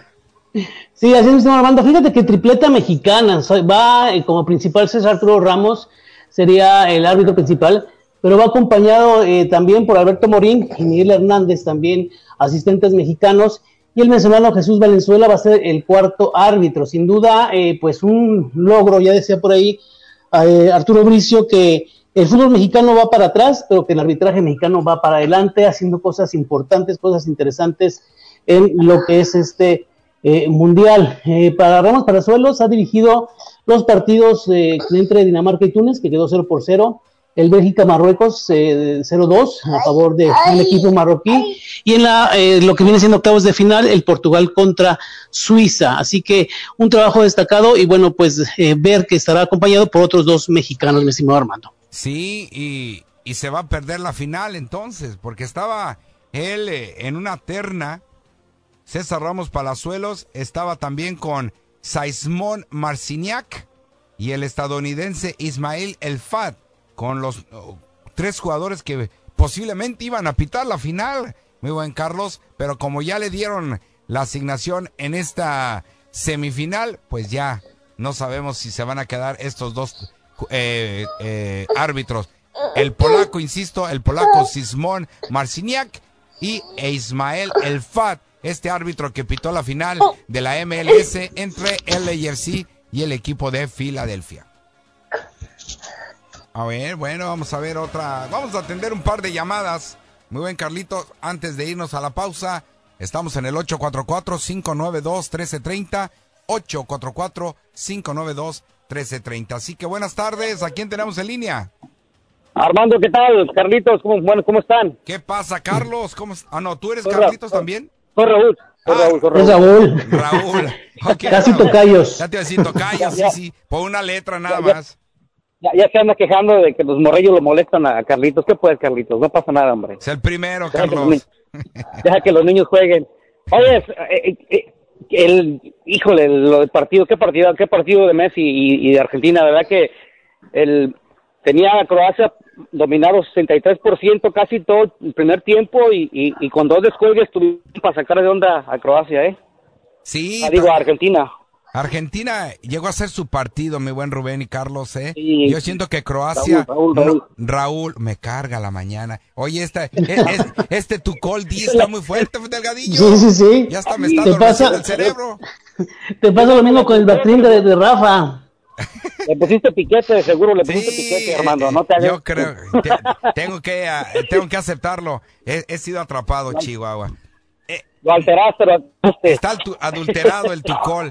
Sí, así es, Armando. Fíjate que tripleta mexicana, va eh, como principal César Arturo Ramos, sería el árbitro principal, pero va acompañado eh, también por Alberto Morín y Miguel Hernández, también asistentes mexicanos, y el mencionado Jesús Valenzuela va a ser el cuarto árbitro. Sin duda, eh, pues un logro, ya decía por ahí eh, Arturo Bricio, que el fútbol mexicano va para atrás, pero que el arbitraje mexicano va para adelante, haciendo cosas importantes, cosas interesantes en lo que es este eh, mundial. Eh, para Ramos Palazuelos ha dirigido los partidos eh, entre Dinamarca y Túnez, que quedó cero por cero, el Bélgica-Marruecos eh, cero dos a favor del de, equipo marroquí, y en la eh, lo que viene siendo octavos de final, el Portugal contra Suiza. Así que un trabajo destacado y bueno, pues eh, ver que estará acompañado por otros dos mexicanos, mi estimado Armando. Sí, y, y se va a perder la final entonces, porque estaba él eh, en una terna, César Ramos Palazuelos, estaba también con Saismón Marciniak y el estadounidense Ismail El Fat, con los uh, tres jugadores que posiblemente iban a pitar la final, muy buen Carlos, pero como ya le dieron la asignación en esta semifinal, pues ya no sabemos si se van a quedar estos dos eh, eh, árbitros. El polaco, insisto, el polaco Sismón Marciniak y Ismael El Fat, este árbitro que pitó la final de la M L S entre el L A F C y el equipo de Filadelfia. A ver, bueno, vamos a ver otra. Vamos a atender un par de llamadas. Muy buen, Carlitos. Antes de irnos a la pausa, Estamos en el ocho cuatro cuatro, cinco nueve dos, uno tres tres cero, ocho cuatro cuatro, cinco nueve dos, uno tres tres cero. Así que buenas tardes, ¿a quién tenemos en línea? Armando, ¿qué tal? Carlitos, ¿cómo, bueno, ¿cómo están? ¿Qué pasa, Carlos? ¿Cómo es? Ah, no, ¿tú eres soy Carlitos Ra también? Soy Raúl. Soy ah, Raúl, soy Raúl. Es Raúl. Raúl. Okay, Casi Raúl. tocayos. Ya te iba a decir tocayos, sí, sí, por una letra nada ya, más. Ya, ya se anda quejando de que los morrillos lo molestan a Carlitos. ¿Qué puedes, Carlitos? No pasa nada, hombre. Es el primero, Deja Carlos. Que niños, deja que los niños jueguen. Oye, eh, eh, el, híjole, lo del partido, qué partido, qué partido de Messi y, y de Argentina, la verdad que el tenía a Croacia dominado sesenta y tres por ciento casi todo el primer tiempo y, y, y con dos descuelgues tuvieron para sacar de onda a Croacia, ¿eh? Sí. Ah, digo, a Argentina. Argentina llegó a ser su partido, mi buen Rubén y Carlos, ¿eh? Sí. Yo siento que Croacia... Raúl, Raúl, Raúl. No, Raúl, me carga la mañana. Oye, esta, es, este Tucol D está muy fuerte, Delgadillo. Sí, sí, sí. Ya hasta me está te adormeciendo pasa, el cerebro. Te pasa lo mismo con el Batrín de, de Rafa. Le pusiste piquete, seguro le pusiste Sí, piquete, Armando. No te hagas. Yo creo, te, tengo que uh, tengo que aceptarlo. He, he sido atrapado, no. Chihuahua. Eh, lo alteraste, lo alteraste. Está adulterado el Tucol.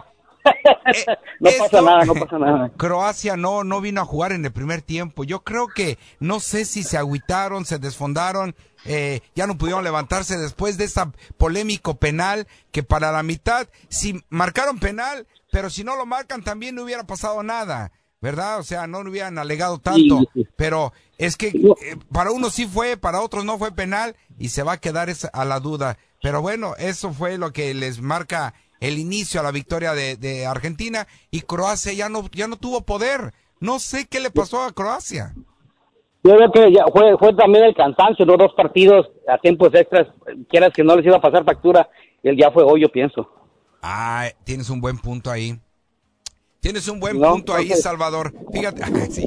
Eh, no esto, pasa nada, no pasa nada. Croacia no, no vino a jugar en el primer tiempo. Yo creo que, no sé si se agüitaron, se desfondaron, eh, ya no pudieron levantarse después de ese polémico penal que para la mitad, si marcaron penal, pero si no lo marcan también no hubiera pasado nada, ¿verdad? O sea, no hubieran alegado tanto, sí, sí. Pero es que eh, para unos sí fue, para otros no fue penal y se va a quedar esa, a la duda. Pero bueno, eso fue lo que les marca el inicio a la victoria de, de Argentina y Croacia ya no ya no tuvo poder. No sé qué le pasó a Croacia. Yo creo que ya fue, fue también el cansancio, los dos partidos a tiempos extras, quieras que no les iba a pasar factura, él ya fue hoy, yo pienso. Ah, tienes un buen punto ahí. Tienes un buen no, punto no, ahí, no, Salvador. Fíjate, sí,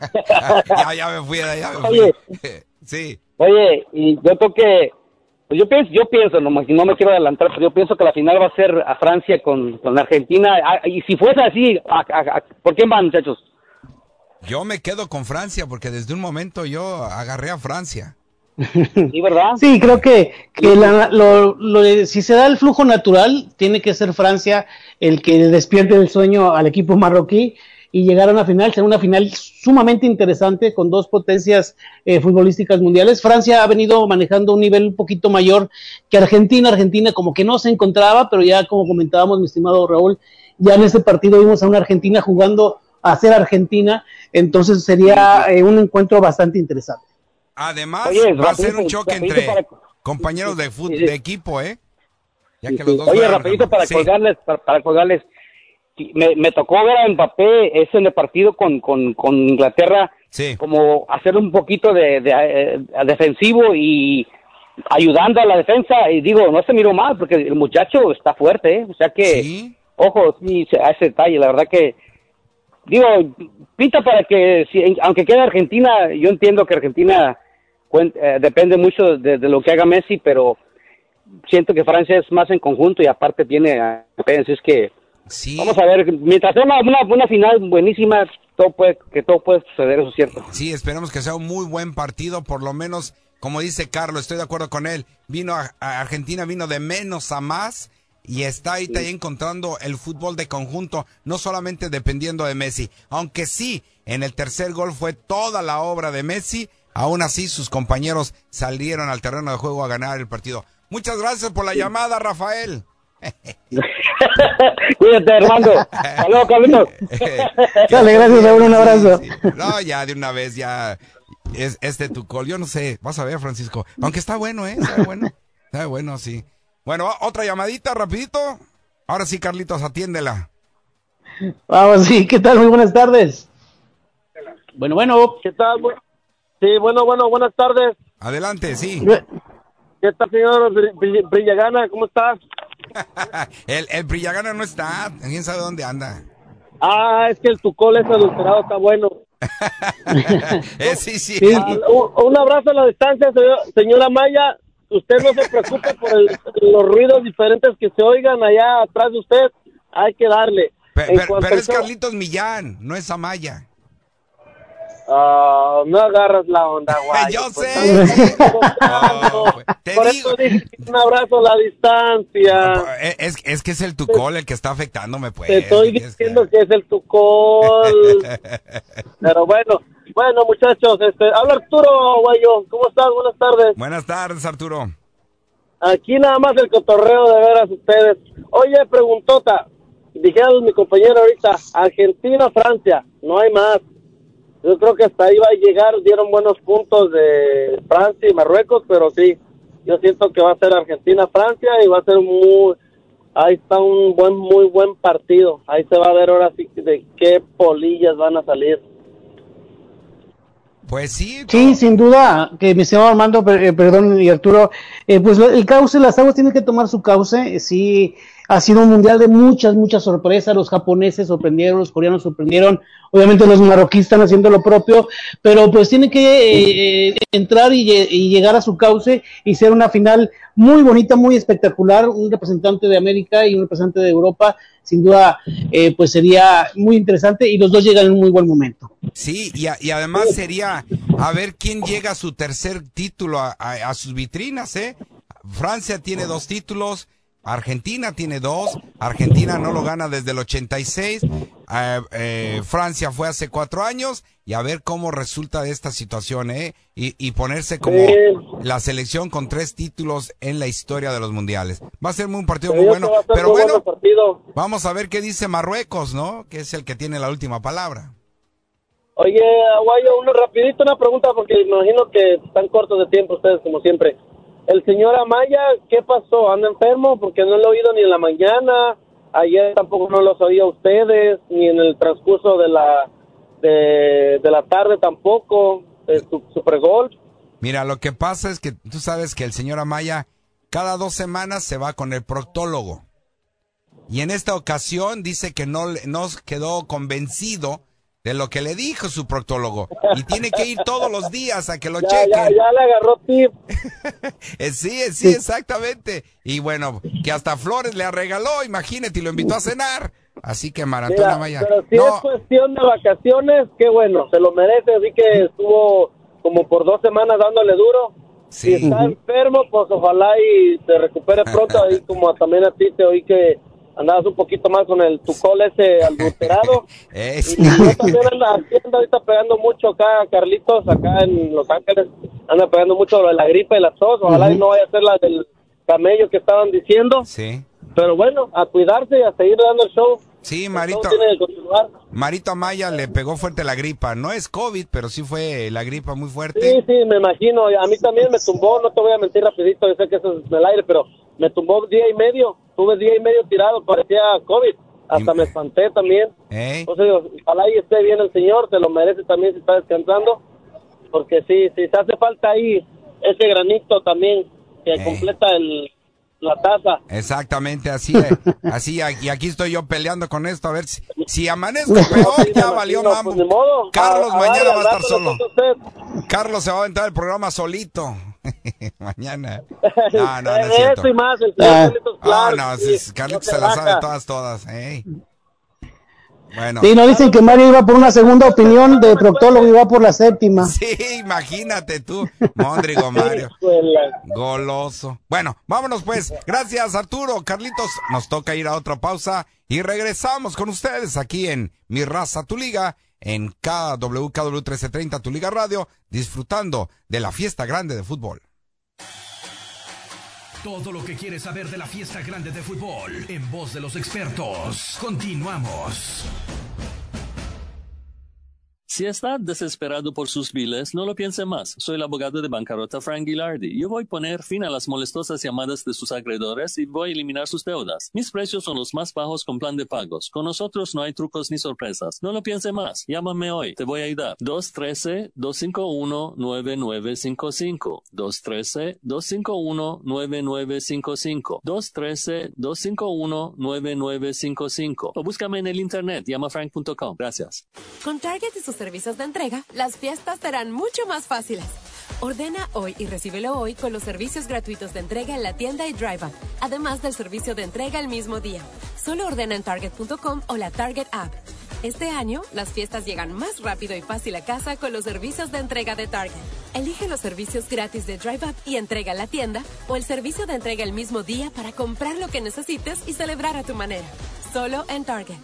ya, ya, ya me fui, ya me fui. Oye, sí. Oye, y yo creo que Pues yo pienso, yo pienso, no, no me quiero adelantar, pero yo pienso que la final va a ser a Francia con, con Argentina. Y si fuese así, a, a, a, ¿por quién van, muchachos? Yo me quedo con Francia, porque desde un momento yo agarré a Francia. Sí, ¿verdad? Sí, creo que, que la, lo, lo, si se da el flujo natural, tiene que ser Francia el que despierte el sueño al equipo marroquí y llegar a una final, será una final sumamente interesante con dos potencias eh, futbolísticas mundiales. Francia ha venido manejando un nivel un poquito mayor que Argentina. Argentina como que no se encontraba, pero ya como comentábamos, mi estimado Raúl, ya en este partido vimos a una Argentina jugando a ser Argentina, entonces sería eh, un encuentro bastante interesante. Además, Oye, va a ser un choque entre para... compañeros de, fut... de equipo, ¿eh? Ya que los dos Oye, rapidito para sí. colgarles, para, para colgarles. Me, me tocó ver a Mbappé ese en el partido con, con, con Inglaterra, sí. como hacer un poquito de, de, de, de defensivo y ayudando a la defensa, y digo, no se miró mal, porque el muchacho está fuerte, ¿eh? O sea que, ¿sí? Ojo, sí, a ese detalle, la verdad que, digo, pinta para que, si, aunque quede Argentina, yo entiendo que Argentina cuenta, eh, depende mucho de, de lo que haga Messi, pero siento que Francia es más en conjunto y aparte tiene a Messi, es que sí. Vamos a ver, mientras sea una, una, una final buenísima, todo puede, que todo puede suceder, eso es cierto. Sí, esperemos que sea un muy buen partido, por lo menos, como dice Carlos, estoy de acuerdo con él, vino a, a Argentina, vino de menos a más, y está ahí, sí. ahí encontrando el fútbol de conjunto, no solamente dependiendo de Messi, aunque sí, en el tercer gol fue toda la obra de Messi, aún así sus compañeros salieron al terreno de juego a ganar el partido. Muchas gracias por la llamada, Rafael. Cuídate, Armando. Saludos, Carlitos. Dale, gracias, Raúl, un abrazo. Sí. No, ya de una vez, ya es este tu call. Yo no sé, vas a ver, Francisco. Aunque está bueno, ¿eh? Está bueno. Está bueno, sí. Bueno, otra llamadita, rapidito. Ahora sí, Carlitos, atiéndela. Vamos, sí, ¿qué tal? Muy buenas tardes. Bueno, bueno. ¿Qué tal? Sí, bueno, bueno, buenas tardes. Adelante, sí. ¿Qué tal, señor Brillagana? ¿Cómo estás? el, el Brillagana no está, ¿quién sabe dónde anda? Ah, es que el Tucol es adulterado, está bueno. eh, sí, sí. Ah, un, un abrazo a la distancia, señor, señora Maya. Usted no se preocupe por el, los ruidos diferentes que se oigan allá atrás de usted. Hay que darle. Pe, pero pero es Carlitos Millán, no es Amaya. Uh, no agarras la onda, guay. Yo pues, sé. Oh, te Por digo. eso dije que un abrazo a la distancia. Es, es que es el Tucol el que está afectándome, pues. Te estoy diciendo que es el Tucol. Pero bueno, bueno, muchachos, este, habla Arturo, guayo. ¿Cómo estás? Buenas tardes. Buenas tardes, Arturo. Aquí nada más el cotorreo de veras ustedes. Oye, preguntota. Dijeron mi compañero ahorita, Argentina, Francia, no hay más. Yo creo que hasta ahí va a llegar, dieron buenos puntos de Francia y Marruecos, pero sí, yo siento que va a ser Argentina, Francia y va a ser muy, ahí está un buen, muy buen partido. Ahí se va a ver ahora sí de qué polillas van a salir. Pues sí. Sí, sin duda, que mi señor Armando, per- eh, perdón, y Arturo, eh, pues lo- el cauce, las aguas tienen que tomar su cauce, eh, sí, ha sido un mundial de muchas, muchas sorpresas, los japoneses sorprendieron, los coreanos sorprendieron, obviamente los marroquíes están haciendo lo propio, pero pues tiene que eh, entrar y, lle- y llegar a su cauce y ser una final muy bonita, muy espectacular, un representante de América y un representante de Europa, sin duda, eh, pues sería muy interesante y los dos llegan en un muy buen momento. Sí, y, a- y además sería a ver quién llega a su tercer título a, a- a sus vitrinas, ¿eh? Francia tiene dos títulos, Argentina tiene dos, Argentina no lo gana desde el ochenta y seis, eh, eh, Francia fue hace cuatro años, y a ver cómo resulta de esta situación, ¿eh? Y, y ponerse como Sí. la selección con tres títulos en la historia de los mundiales. Va a ser muy un partido Te muy digo bueno, que va a ser pero muy bueno, bueno partido. vamos a ver qué dice Marruecos, ¿no? Que es el que tiene la última palabra. Oye, Aguayo, una rapidito, una pregunta, porque imagino que están cortos de tiempo ustedes, como siempre. El señor Amaya, ¿qué pasó? ¿Anda enfermo? Porque no lo he oído ni en la mañana, ayer tampoco no los oí a ustedes, ni en el transcurso de la de, de la tarde tampoco, de su Super Gol. Mira, lo que pasa es que tú sabes que el señor Amaya cada dos semanas se va con el proctólogo. Y en esta ocasión dice que no, le- no quedó convencido de lo que le dijo su proctólogo. Y tiene que ir todos los días a que lo Ya, chequen. ya, ya le agarró tip. Eh, sí, eh, sí, exactamente. Y bueno, que hasta flores le regaló, imagínate, y lo invitó a cenar. Así que Maratón Mira, Amaya. pero si No, es cuestión de vacaciones, qué bueno, se lo merece, así que estuvo como por dos semanas dándole duro. Sí. Si está enfermo, pues ojalá y se recupere pronto, ahí como también a ti te oí que andabas un poquito más con el tucol ese adulterado. eh, Y sí. yo también ando haciendo ahorita pegando mucho acá, Carlitos, acá en Los Ángeles, anda pegando mucho lo de la gripe y la tos, ojalá y no vaya a ser la del camello que estaban diciendo. Sí. Pero bueno, a cuidarse y a seguir dando el show. Sí, El Marito. show tiene que continuar. Marito Amaya le pegó fuerte la gripa. No es COVID, pero sí fue la gripa muy fuerte. Sí, sí, me imagino. A mí también me tumbó, no te voy a mentir rapidito, yo sé que eso es del aire, pero me tumbó día y medio. Tuve día y medio tirado, parecía COVID. Hasta me espanté también. ¿Eh? Entonces, ojalá y esté bien el señor, se lo merece también si está descansando. Porque sí, sí, se hace falta ahí ese granito también que Eh. completa el, la taza. Exactamente, así, eh, así, y aquí estoy yo peleando con esto, a ver si, si amanezco peor, ya valió imagino, mambo. pues, ni modo. Carlos A- a mañana darle va a al estar rato solo. lo toca Carlos se va a aventar el programa solito. Mañana. No, no, no es Eso cierto. y más, el señor Ah. Carlitos Ah, Clark, no, sí, sí, Carlitos no se la baja. sabe todas, todas, ¿eh? Bueno. Sí, no dicen que Mario iba por una segunda opinión de proctólogo y va por la séptima. Sí, imagínate tú, Móndrigo Mario. Goloso. Bueno, vámonos pues. Gracias, Arturo. Carlitos, nos toca ir a otra pausa y regresamos con ustedes aquí en Mi Raza, Tu Liga, en K W K W trece treinta, Tu Liga Radio, disfrutando de la fiesta grande de fútbol. Todo lo que quieres saber de la fiesta grande de fútbol, en voz de los expertos. Continuamos. Si está desesperado por sus biles, no lo piense más. Soy el abogado de bancarrota Frank Gilardi. Yo voy a poner fin a las molestosas llamadas de sus acreedores y voy a eliminar sus deudas. Mis precios son los más bajos con plan de pagos. Con nosotros no hay trucos ni sorpresas. No lo piense más. Llámame hoy. Te voy a ayudar. dos uno tres, dos cinco uno, nueve nueve cinco cinco. dos uno tres, dos cinco uno, nueve nueve cinco cinco. dos uno tres, dos cinco uno, nueve nueve cinco cinco. O búscame en el internet. llama frank punto com. Gracias. Con Target y sus servicios de entrega, las fiestas serán mucho más fáciles. Ordena hoy y recíbelo hoy con los servicios gratuitos de entrega en la tienda y Drive Up, además del servicio de entrega el mismo día. Solo ordena en target punto com o la Target App. Este año, las fiestas llegan más rápido y fácil a casa con los servicios de entrega de Target. Elige los servicios gratis de Drive Up y entrega en la tienda o el servicio de entrega el mismo día para comprar lo que necesites y celebrar a tu manera. Solo en Target.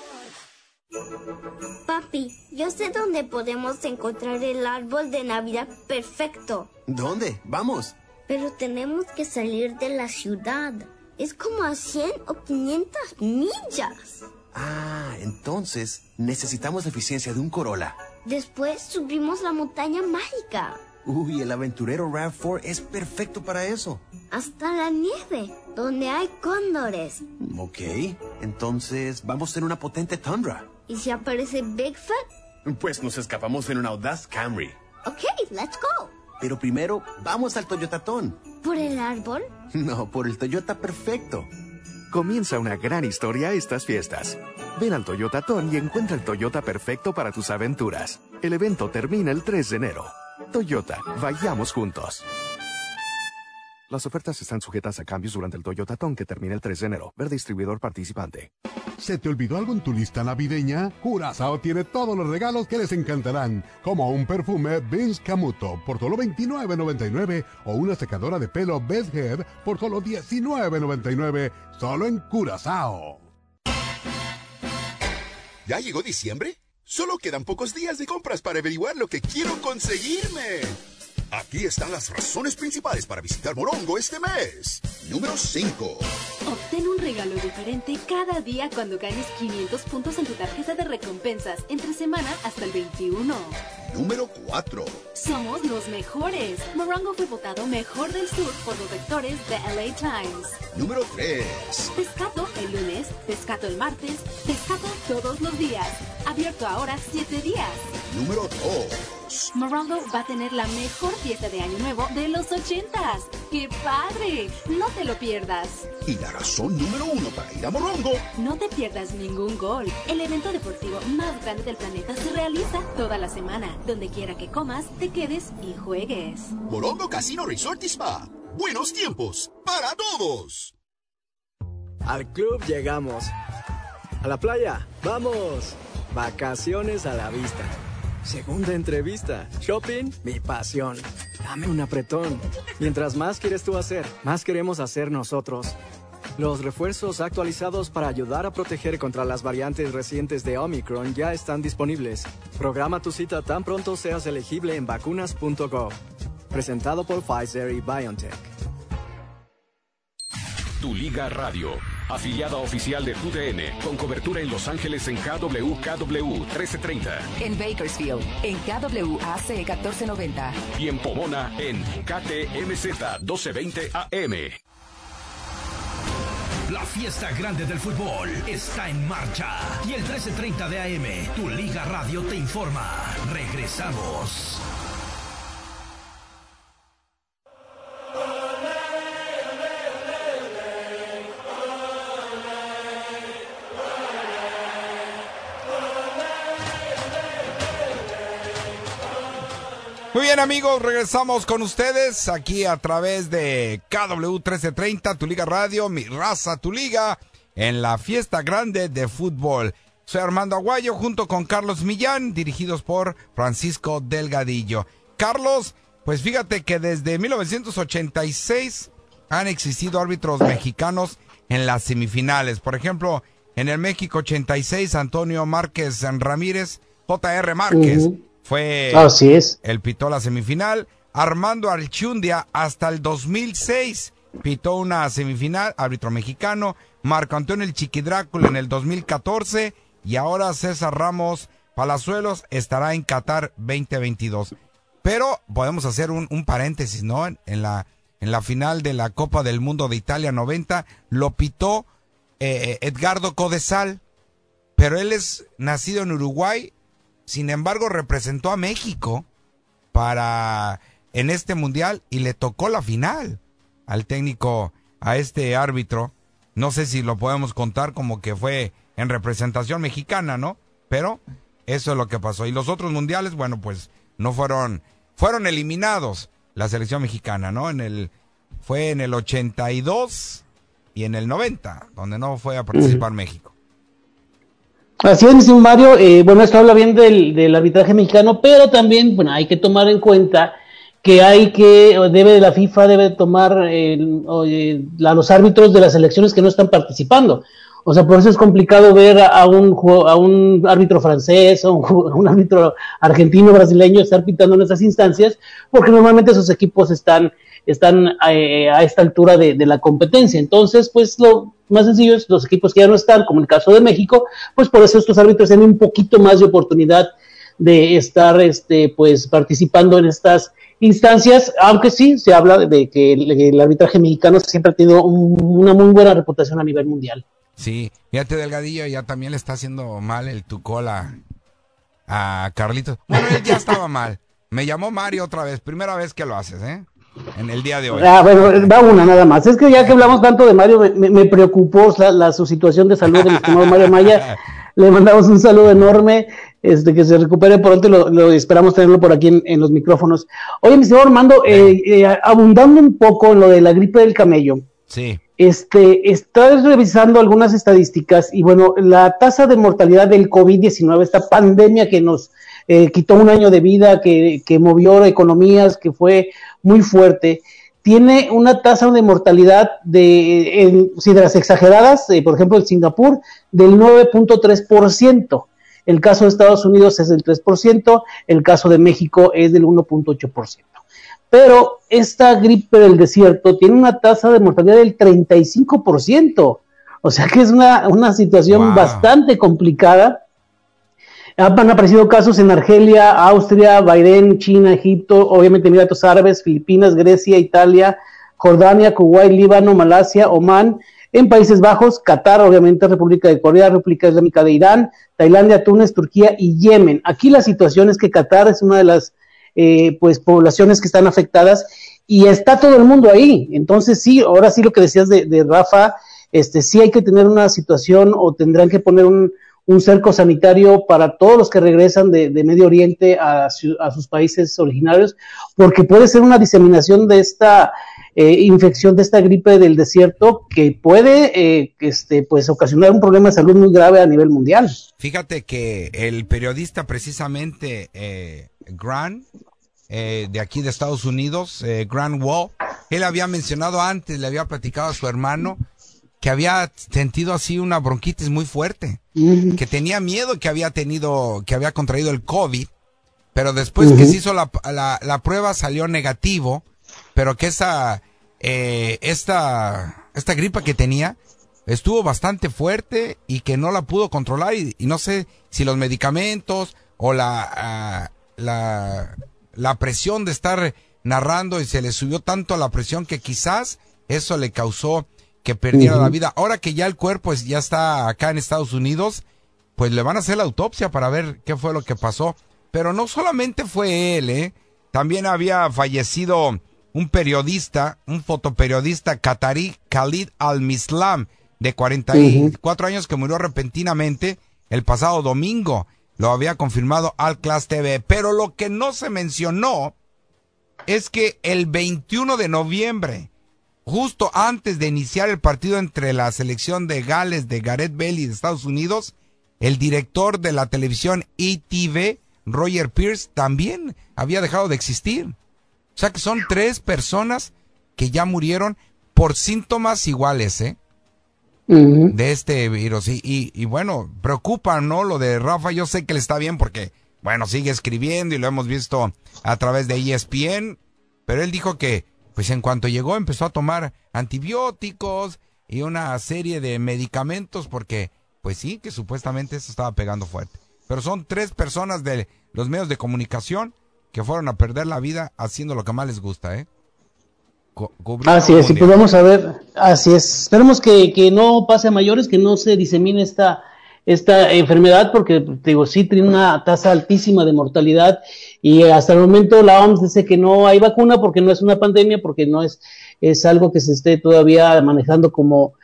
Papi, yo sé dónde podemos encontrar el árbol de Navidad perfecto. ¿Dónde? Vamos. Pero tenemos que salir de la ciudad. Es como a cien o quinientas millas. Ah, entonces necesitamos la eficiencia de un Corolla. Después subimos la montaña mágica. Uy, el aventurero RAV cuatro es perfecto para eso. Hasta la nieve, donde hay cóndores. Ok, entonces vamos en una potente Tundra. ¿Y si aparece Bigfoot? Pues nos escapamos en una audaz Camry. Ok, let's go. Pero primero, vamos al Toyotatón. ¿Por el árbol? No, por el Toyota perfecto. Comienza una gran historia estas fiestas. Ven al Toyotatón y encuentra el Toyota perfecto para tus aventuras. El evento termina el tres de enero. Toyota, vayamos juntos. Las ofertas están sujetas a cambios durante el Toyotatón que termina el tres de enero. Ver distribuidor participante. ¿Se te olvidó algo en tu lista navideña? Curazao tiene todos los regalos que les encantarán, como un perfume Vince Camuto por solo veintinueve noventa y nueve o una secadora de pelo Best Hair por solo diecinueve noventa y nueve, solo en Curazao. ¿Ya llegó diciembre? Solo quedan pocos días de compras para averiguar lo que quiero conseguirme. Aquí están las razones principales para visitar Morongo este mes. Número cinco. Obtén un regalo diferente cada día cuando ganes quinientos puntos en tu tarjeta de recompensas entre semana hasta el veintiuno. Número cuatro. Somos los mejores. Morongo fue votado mejor del sur por los lectores de L A Times. Número tres. Pescato el lunes, pescato el martes, pescato todos los días. Abierto ahora siete días. Número dos. Morongo va a tener la mejor fiesta de Año Nuevo de los ochentas. ¡Qué padre! No te lo pierdas. Y la razón número uno para ir a Morongo. No te pierdas ningún gol. El evento deportivo más grande del planeta se realiza toda la semana. Donde quiera que comas, te quedes y juegues. Morongo Casino Resort y Spa. Buenos tiempos para todos. Al club llegamos. A la playa, vamos. Vacaciones a la vista. Segunda entrevista. Shopping, mi pasión. Dame un apretón. Mientras más quieres tú hacer, más queremos hacer nosotros. Los refuerzos actualizados para ayudar a proteger contra las variantes recientes de Omicron ya están disponibles. Programa tu cita tan pronto seas elegible en vacunas punto gov. Presentado por Pfizer y BioNTech. Tu Liga Radio, afiliada oficial de T U D N, con cobertura en Los Ángeles en K W K W trece treinta. En Bakersfield, en K W A C catorce noventa. Y en Pomona, en K T M Z doce veinte A M. La fiesta grande del fútbol está en marcha. Y el trece treinta de A M, Tu Liga Radio te informa. Regresamos. Muy bien, amigos, regresamos con ustedes aquí a través de K W trece treinta, Tu Liga Radio, Mi Raza, Tu Liga, en la fiesta grande de fútbol. Soy Armando Aguayo junto con Carlos Millán, dirigidos por Francisco Delgadillo. Carlos, pues fíjate que desde mil novecientos ochenta y seis han existido árbitros mexicanos en las semifinales. Por ejemplo, en el México ochenta y seis, Antonio Márquez Ramírez, J R Márquez. Uh-huh. Fue Así es. el pitó la semifinal. Armando Archundia hasta el dos mil seis pitó una semifinal, árbitro mexicano. Marco Antonio el Chiqui Drácula en el dos mil catorce y ahora César Ramos Palazuelos estará en Qatar veinte veintidós. Pero podemos hacer un, un paréntesis, ¿no? En, en la en la final de la Copa del Mundo de Italia noventa lo pitó eh, Edgardo Codesal, pero él es nacido en Uruguay. Sin embargo, representó a México para en este mundial y le tocó la final al técnico, a este árbitro. No sé si lo podemos contar como que fue en representación mexicana, ¿no? Pero eso es lo que pasó. Y los otros mundiales, bueno, pues no fueron, fueron eliminados la selección mexicana, ¿no? En el, fue en el ochenta y dos y en el noventa, donde no fue a participar uh-huh. México. Así es, dice Mario, eh, bueno, esto habla bien del, del arbitraje mexicano, pero también, bueno, hay que tomar en cuenta que hay que, debe la FIFA debe tomar eh, eh, a los árbitros de las selecciones que no están participando. O sea, por eso es complicado ver a un, a un árbitro francés, a un, a un árbitro argentino, brasileño estar pitando en esas instancias, porque normalmente esos equipos están, están eh, a esta altura de, de la competencia. Entonces, pues lo más sencillo es los equipos que ya no están, como en el caso de México, pues por eso estos árbitros tienen un poquito más de oportunidad de estar este, pues participando en estas instancias, aunque sí se habla de que el, el arbitraje mexicano siempre ha tenido un, una muy buena reputación a nivel mundial. Sí, fíjate, Delgadillo ya también le está haciendo mal el tucol a, a Carlitos. Bueno, él ya estaba mal. Me llamó Mario otra vez, primera vez que lo haces, ¿eh? En el día de hoy. Ah, bueno, va una nada más. Es que ya que hablamos tanto de Mario, me, me preocupó la, la, su situación de salud del estimado Mario Maya. Le mandamos un saludo enorme, este, que se recupere pronto y lo, lo esperamos tenerlo por aquí en, en los micrófonos. Oye, mi señor Armando, eh, eh, abundando un poco en lo de la gripe del camello. Sí. Este, estás revisando algunas estadísticas y bueno, la tasa de mortalidad del COVID diecinueve, esta pandemia que nos eh, quitó un año de vida, que, que movió economías, que fue muy fuerte, tiene una tasa de mortalidad de, en, si de las exageradas, eh, por ejemplo, en Singapur, del nueve punto tres por ciento. El caso de Estados Unidos es del tres por ciento, el caso de México es del uno punto ocho por ciento. Pero esta gripe del desierto tiene una tasa de mortalidad del treinta y cinco por ciento. O sea que es una, una situación wow. bastante complicada. Han aparecido casos en Argelia, Austria, Bahrein, China, Egipto, obviamente Emiratos Árabes, Filipinas, Grecia, Italia, Jordania, Kuwait, Líbano, Malasia, Omán, en Países Bajos, Qatar, obviamente República de Corea, República Islámica de Irán, Tailandia, Túnez, Turquía y Yemen. Aquí la situación es que Qatar es una de las eh, pues poblaciones que están afectadas y está todo el mundo ahí. Entonces sí, ahora sí lo que decías de, de Rafa, este sí hay que tener una situación o tendrán que poner un un cerco sanitario para todos los que regresan de, de Medio Oriente a, su, a sus países originarios, porque puede ser una diseminación de esta eh, infección, de esta gripe del desierto, que puede eh, este, pues ocasionar un problema de salud muy grave a nivel mundial. Fíjate que el periodista precisamente eh, Grant, eh, de aquí de Estados Unidos, eh, Grant Wall, él había mencionado antes, le había platicado a su hermano que había sentido así una bronquitis muy fuerte, uh-huh. que tenía miedo, que había tenido, que había contraído el COVID, pero después uh-huh. que se hizo la, la, la prueba salió negativo, pero que esa, eh, esta, esta gripa que tenía estuvo bastante fuerte y que no la pudo controlar y, y no sé si los medicamentos o la, uh, la, la presión de estar narrando y se le subió tanto la presión que quizás eso le causó que perdiera uh-huh. la vida. Ahora que ya el cuerpo es, ya está acá en Estados Unidos, pues le van a hacer la autopsia para ver qué fue lo que pasó. Pero no solamente fue él, ¿eh? También había fallecido un periodista, un fotoperiodista catarí, Khalid Al-Mislam, de cuarenta y cuatro uh-huh. años, que murió repentinamente el pasado domingo. Lo había confirmado Al Class T V. Pero lo que no se mencionó es que el veintiuno de noviembre, justo antes de iniciar el partido entre la selección de Gales de Gareth Bale y de Estados Unidos, el director de la televisión E T V, Roger Pierce, también había dejado de existir. O sea que son tres personas que ya murieron por síntomas iguales, ¿eh? Uh-huh. De este virus. Y, y, y bueno, preocupa, ¿no? Lo de Rafa, yo sé que le está bien porque, bueno, sigue escribiendo y lo hemos visto a través de E S P N, pero él dijo que pues en cuanto llegó empezó a tomar antibióticos y una serie de medicamentos porque, pues sí, que supuestamente eso estaba pegando fuerte. Pero son tres personas de los medios de comunicación que fueron a perder la vida haciendo lo que más les gusta, ¿eh? Co- así es, y pues vamos a ver, así es. Esperemos que, que no pase a mayores, que no se disemine esta, esta enfermedad, porque, digo, sí tiene una tasa altísima de mortalidad. Y hasta el momento la O M S dice que no hay vacuna porque no es una pandemia, porque no es, es algo que se esté todavía manejando como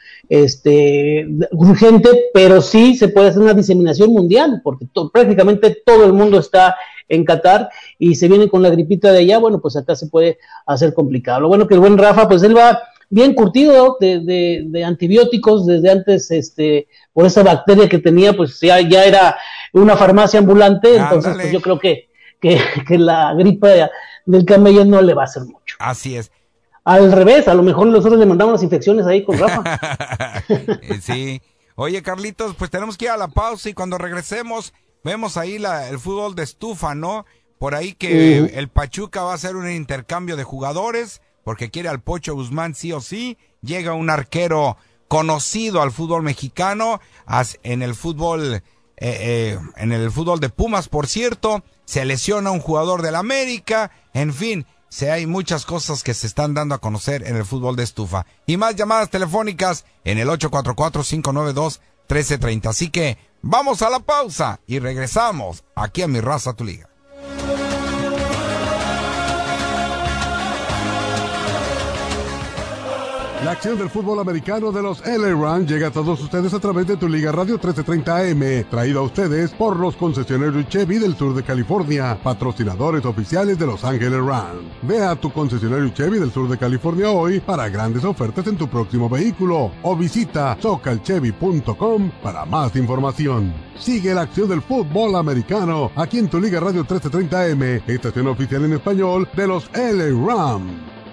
este urgente, pero sí se puede hacer una diseminación mundial, porque to- prácticamente todo el mundo está en Qatar y se viene con la gripita de allá, bueno, pues acá se puede hacer complicado. Lo bueno que el buen Rafa, pues él va bien curtido de, de, de antibióticos desde antes, este, por esa bacteria que tenía, pues ya, ya era una farmacia ambulante, entonces pues yo creo que, que, que la gripa del camello no le va a hacer mucho. Así es. Al revés, a lo mejor nosotros le mandamos las infecciones ahí con Rafa. Sí. Oye, Carlitos, pues tenemos que ir a la pausa y cuando regresemos vemos ahí la, el fútbol de estufa, ¿no? Por ahí que uh. el Pachuca va a hacer un intercambio de jugadores porque quiere al Pocho Guzmán sí o sí. Llega un arquero conocido al fútbol mexicano, en el fútbol, eh, eh, en el fútbol de Pumas, por cierto. Se lesiona un jugador del América. En fin, se hay muchas cosas que se están dando a conocer en el fútbol de estufa. Y más llamadas telefónicas en el ocho cuatro cuatro, cinco nueve dos, uno tres tres cero. Así que vamos a la pausa y regresamos aquí a Mi Raza, Tu Liga. La acción del fútbol americano de los L A Rams llega a todos ustedes a través de Tu Liga Radio trece treinta A M, traído a ustedes por los concesionarios Chevy del sur de California, patrocinadores oficiales de Los Ángeles Rams. Ve a tu concesionario Chevy del sur de California hoy para grandes ofertas en tu próximo vehículo o visita socal chevy punto com para más información. Sigue la acción del fútbol americano aquí en Tu Liga Radio trece treinta A M, estación oficial en español de los L A Rams.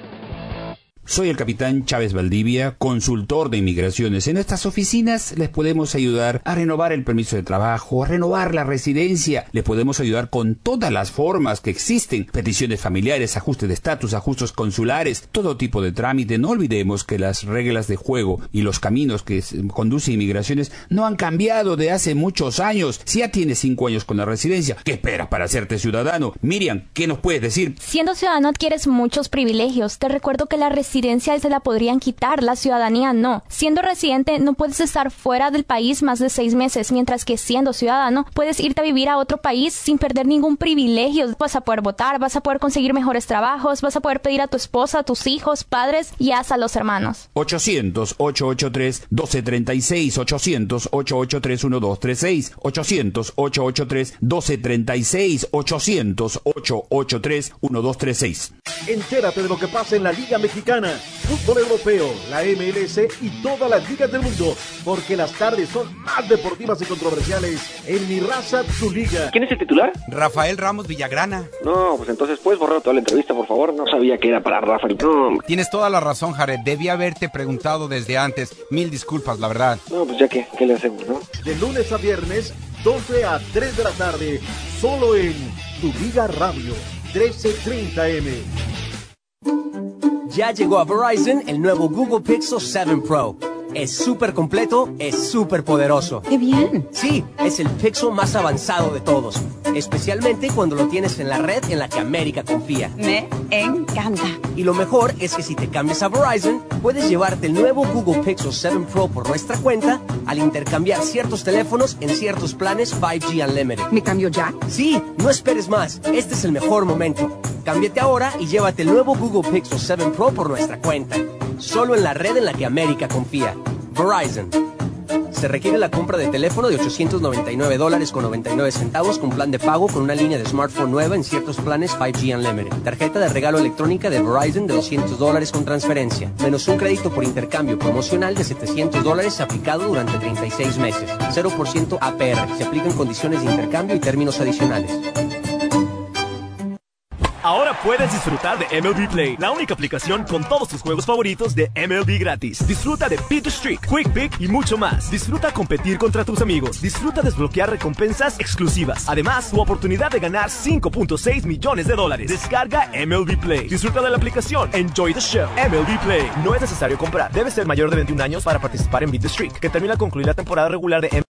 Soy el capitán Chávez Valdivia, consultor de inmigraciones. En estas oficinas les podemos ayudar a renovar el permiso de trabajo, a renovar la residencia. Les podemos ayudar con todas las formas que existen. Peticiones familiares, ajuste de estatus, ajustes consulares, todo tipo de trámite. No olvidemos que las reglas de juego y los caminos que conducen inmigraciones no han cambiado de hace muchos años. Si ya tienes cinco años con la residencia, ¿qué esperas para hacerte ciudadano? Miriam, ¿qué nos puedes decir? Siendo ciudadano adquieres muchos privilegios. Te recuerdo que la residencia residencia se la podrían quitar, la ciudadanía no. Siendo residente no puedes estar fuera del país más de seis meses, mientras que siendo ciudadano puedes irte a vivir a otro país sin perder ningún privilegio. Vas a poder votar, vas a poder conseguir mejores trabajos, vas a poder pedir a tu esposa, a tus hijos, padres y hasta a los hermanos. ochocientos, ochocientos ochenta y tres, doce treinta y seis, ochocientos, ochocientos ochenta y tres, doce treinta y seis, ochocientos, ochocientos ochenta y tres, doce treinta y seis, ochocientos, ochocientos ochenta y tres, doce treinta y seis. Entérate de lo que pasa en la Liga Mexicana, fútbol europeo, la M L S y todas las ligas del mundo, porque las tardes son más deportivas y controversiales en Mi Raza, Tu Liga. ¿Quién es el titular? Rafael Ramos Villagrana. No, pues entonces puedes borrar toda la entrevista, por favor. No sabía que era para Rafa. No. Tienes toda la razón, Jared. Debí haberte preguntado desde antes. Mil disculpas, la verdad. No, pues ya que, ¿qué le hacemos, no? De lunes a viernes, doce a tres de la tarde, solo en Tu Liga Radio, trece treinta eme. Ya llegó a Verizon el nuevo Google Pixel siete Pro. Es súper completo, es súper poderoso. ¡Qué bien! Sí, es el Pixel más avanzado de todos. Especialmente cuando lo tienes en la red en la que América confía. Me encanta. Y lo mejor es que si te cambias a Verizon, puedes llevarte el nuevo Google Pixel siete Pro por nuestra cuenta al intercambiar ciertos teléfonos en ciertos planes cinco G Unlimited. ¿Me cambio ya? Sí, no esperes más. Este es el mejor momento. Cámbiate ahora y llévate el nuevo Google Pixel siete Pro por nuestra cuenta. Solo en la red en la que América confía. Verizon. Se requiere la compra de teléfono de ochocientos noventa y nueve dólares con noventa y nueve centavos con plan de pago con una línea de smartphone nueva en ciertos planes cinco G Unlimited. Tarjeta de regalo electrónica de Verizon de doscientos dólares con transferencia. Menos un crédito por intercambio promocional de setecientos dólares aplicado durante treinta y seis meses. cero por ciento A P R. Se aplican condiciones de intercambio y términos adicionales. Ahora puedes disfrutar de M L B Play, la única aplicación con todos tus juegos favoritos de M L B gratis. Disfruta de Beat the Streak, Quick Pick y mucho más. Disfruta competir contra tus amigos. Disfruta desbloquear recompensas exclusivas. Además, tu oportunidad de ganar cinco punto seis millones de dólares. Descarga M L B Play. Disfruta de la aplicación. Enjoy the show. M L B Play. No es necesario comprar. Debes ser mayor de veintiún años para participar en Beat the Streak, que termina al concluir la temporada regular de M L B.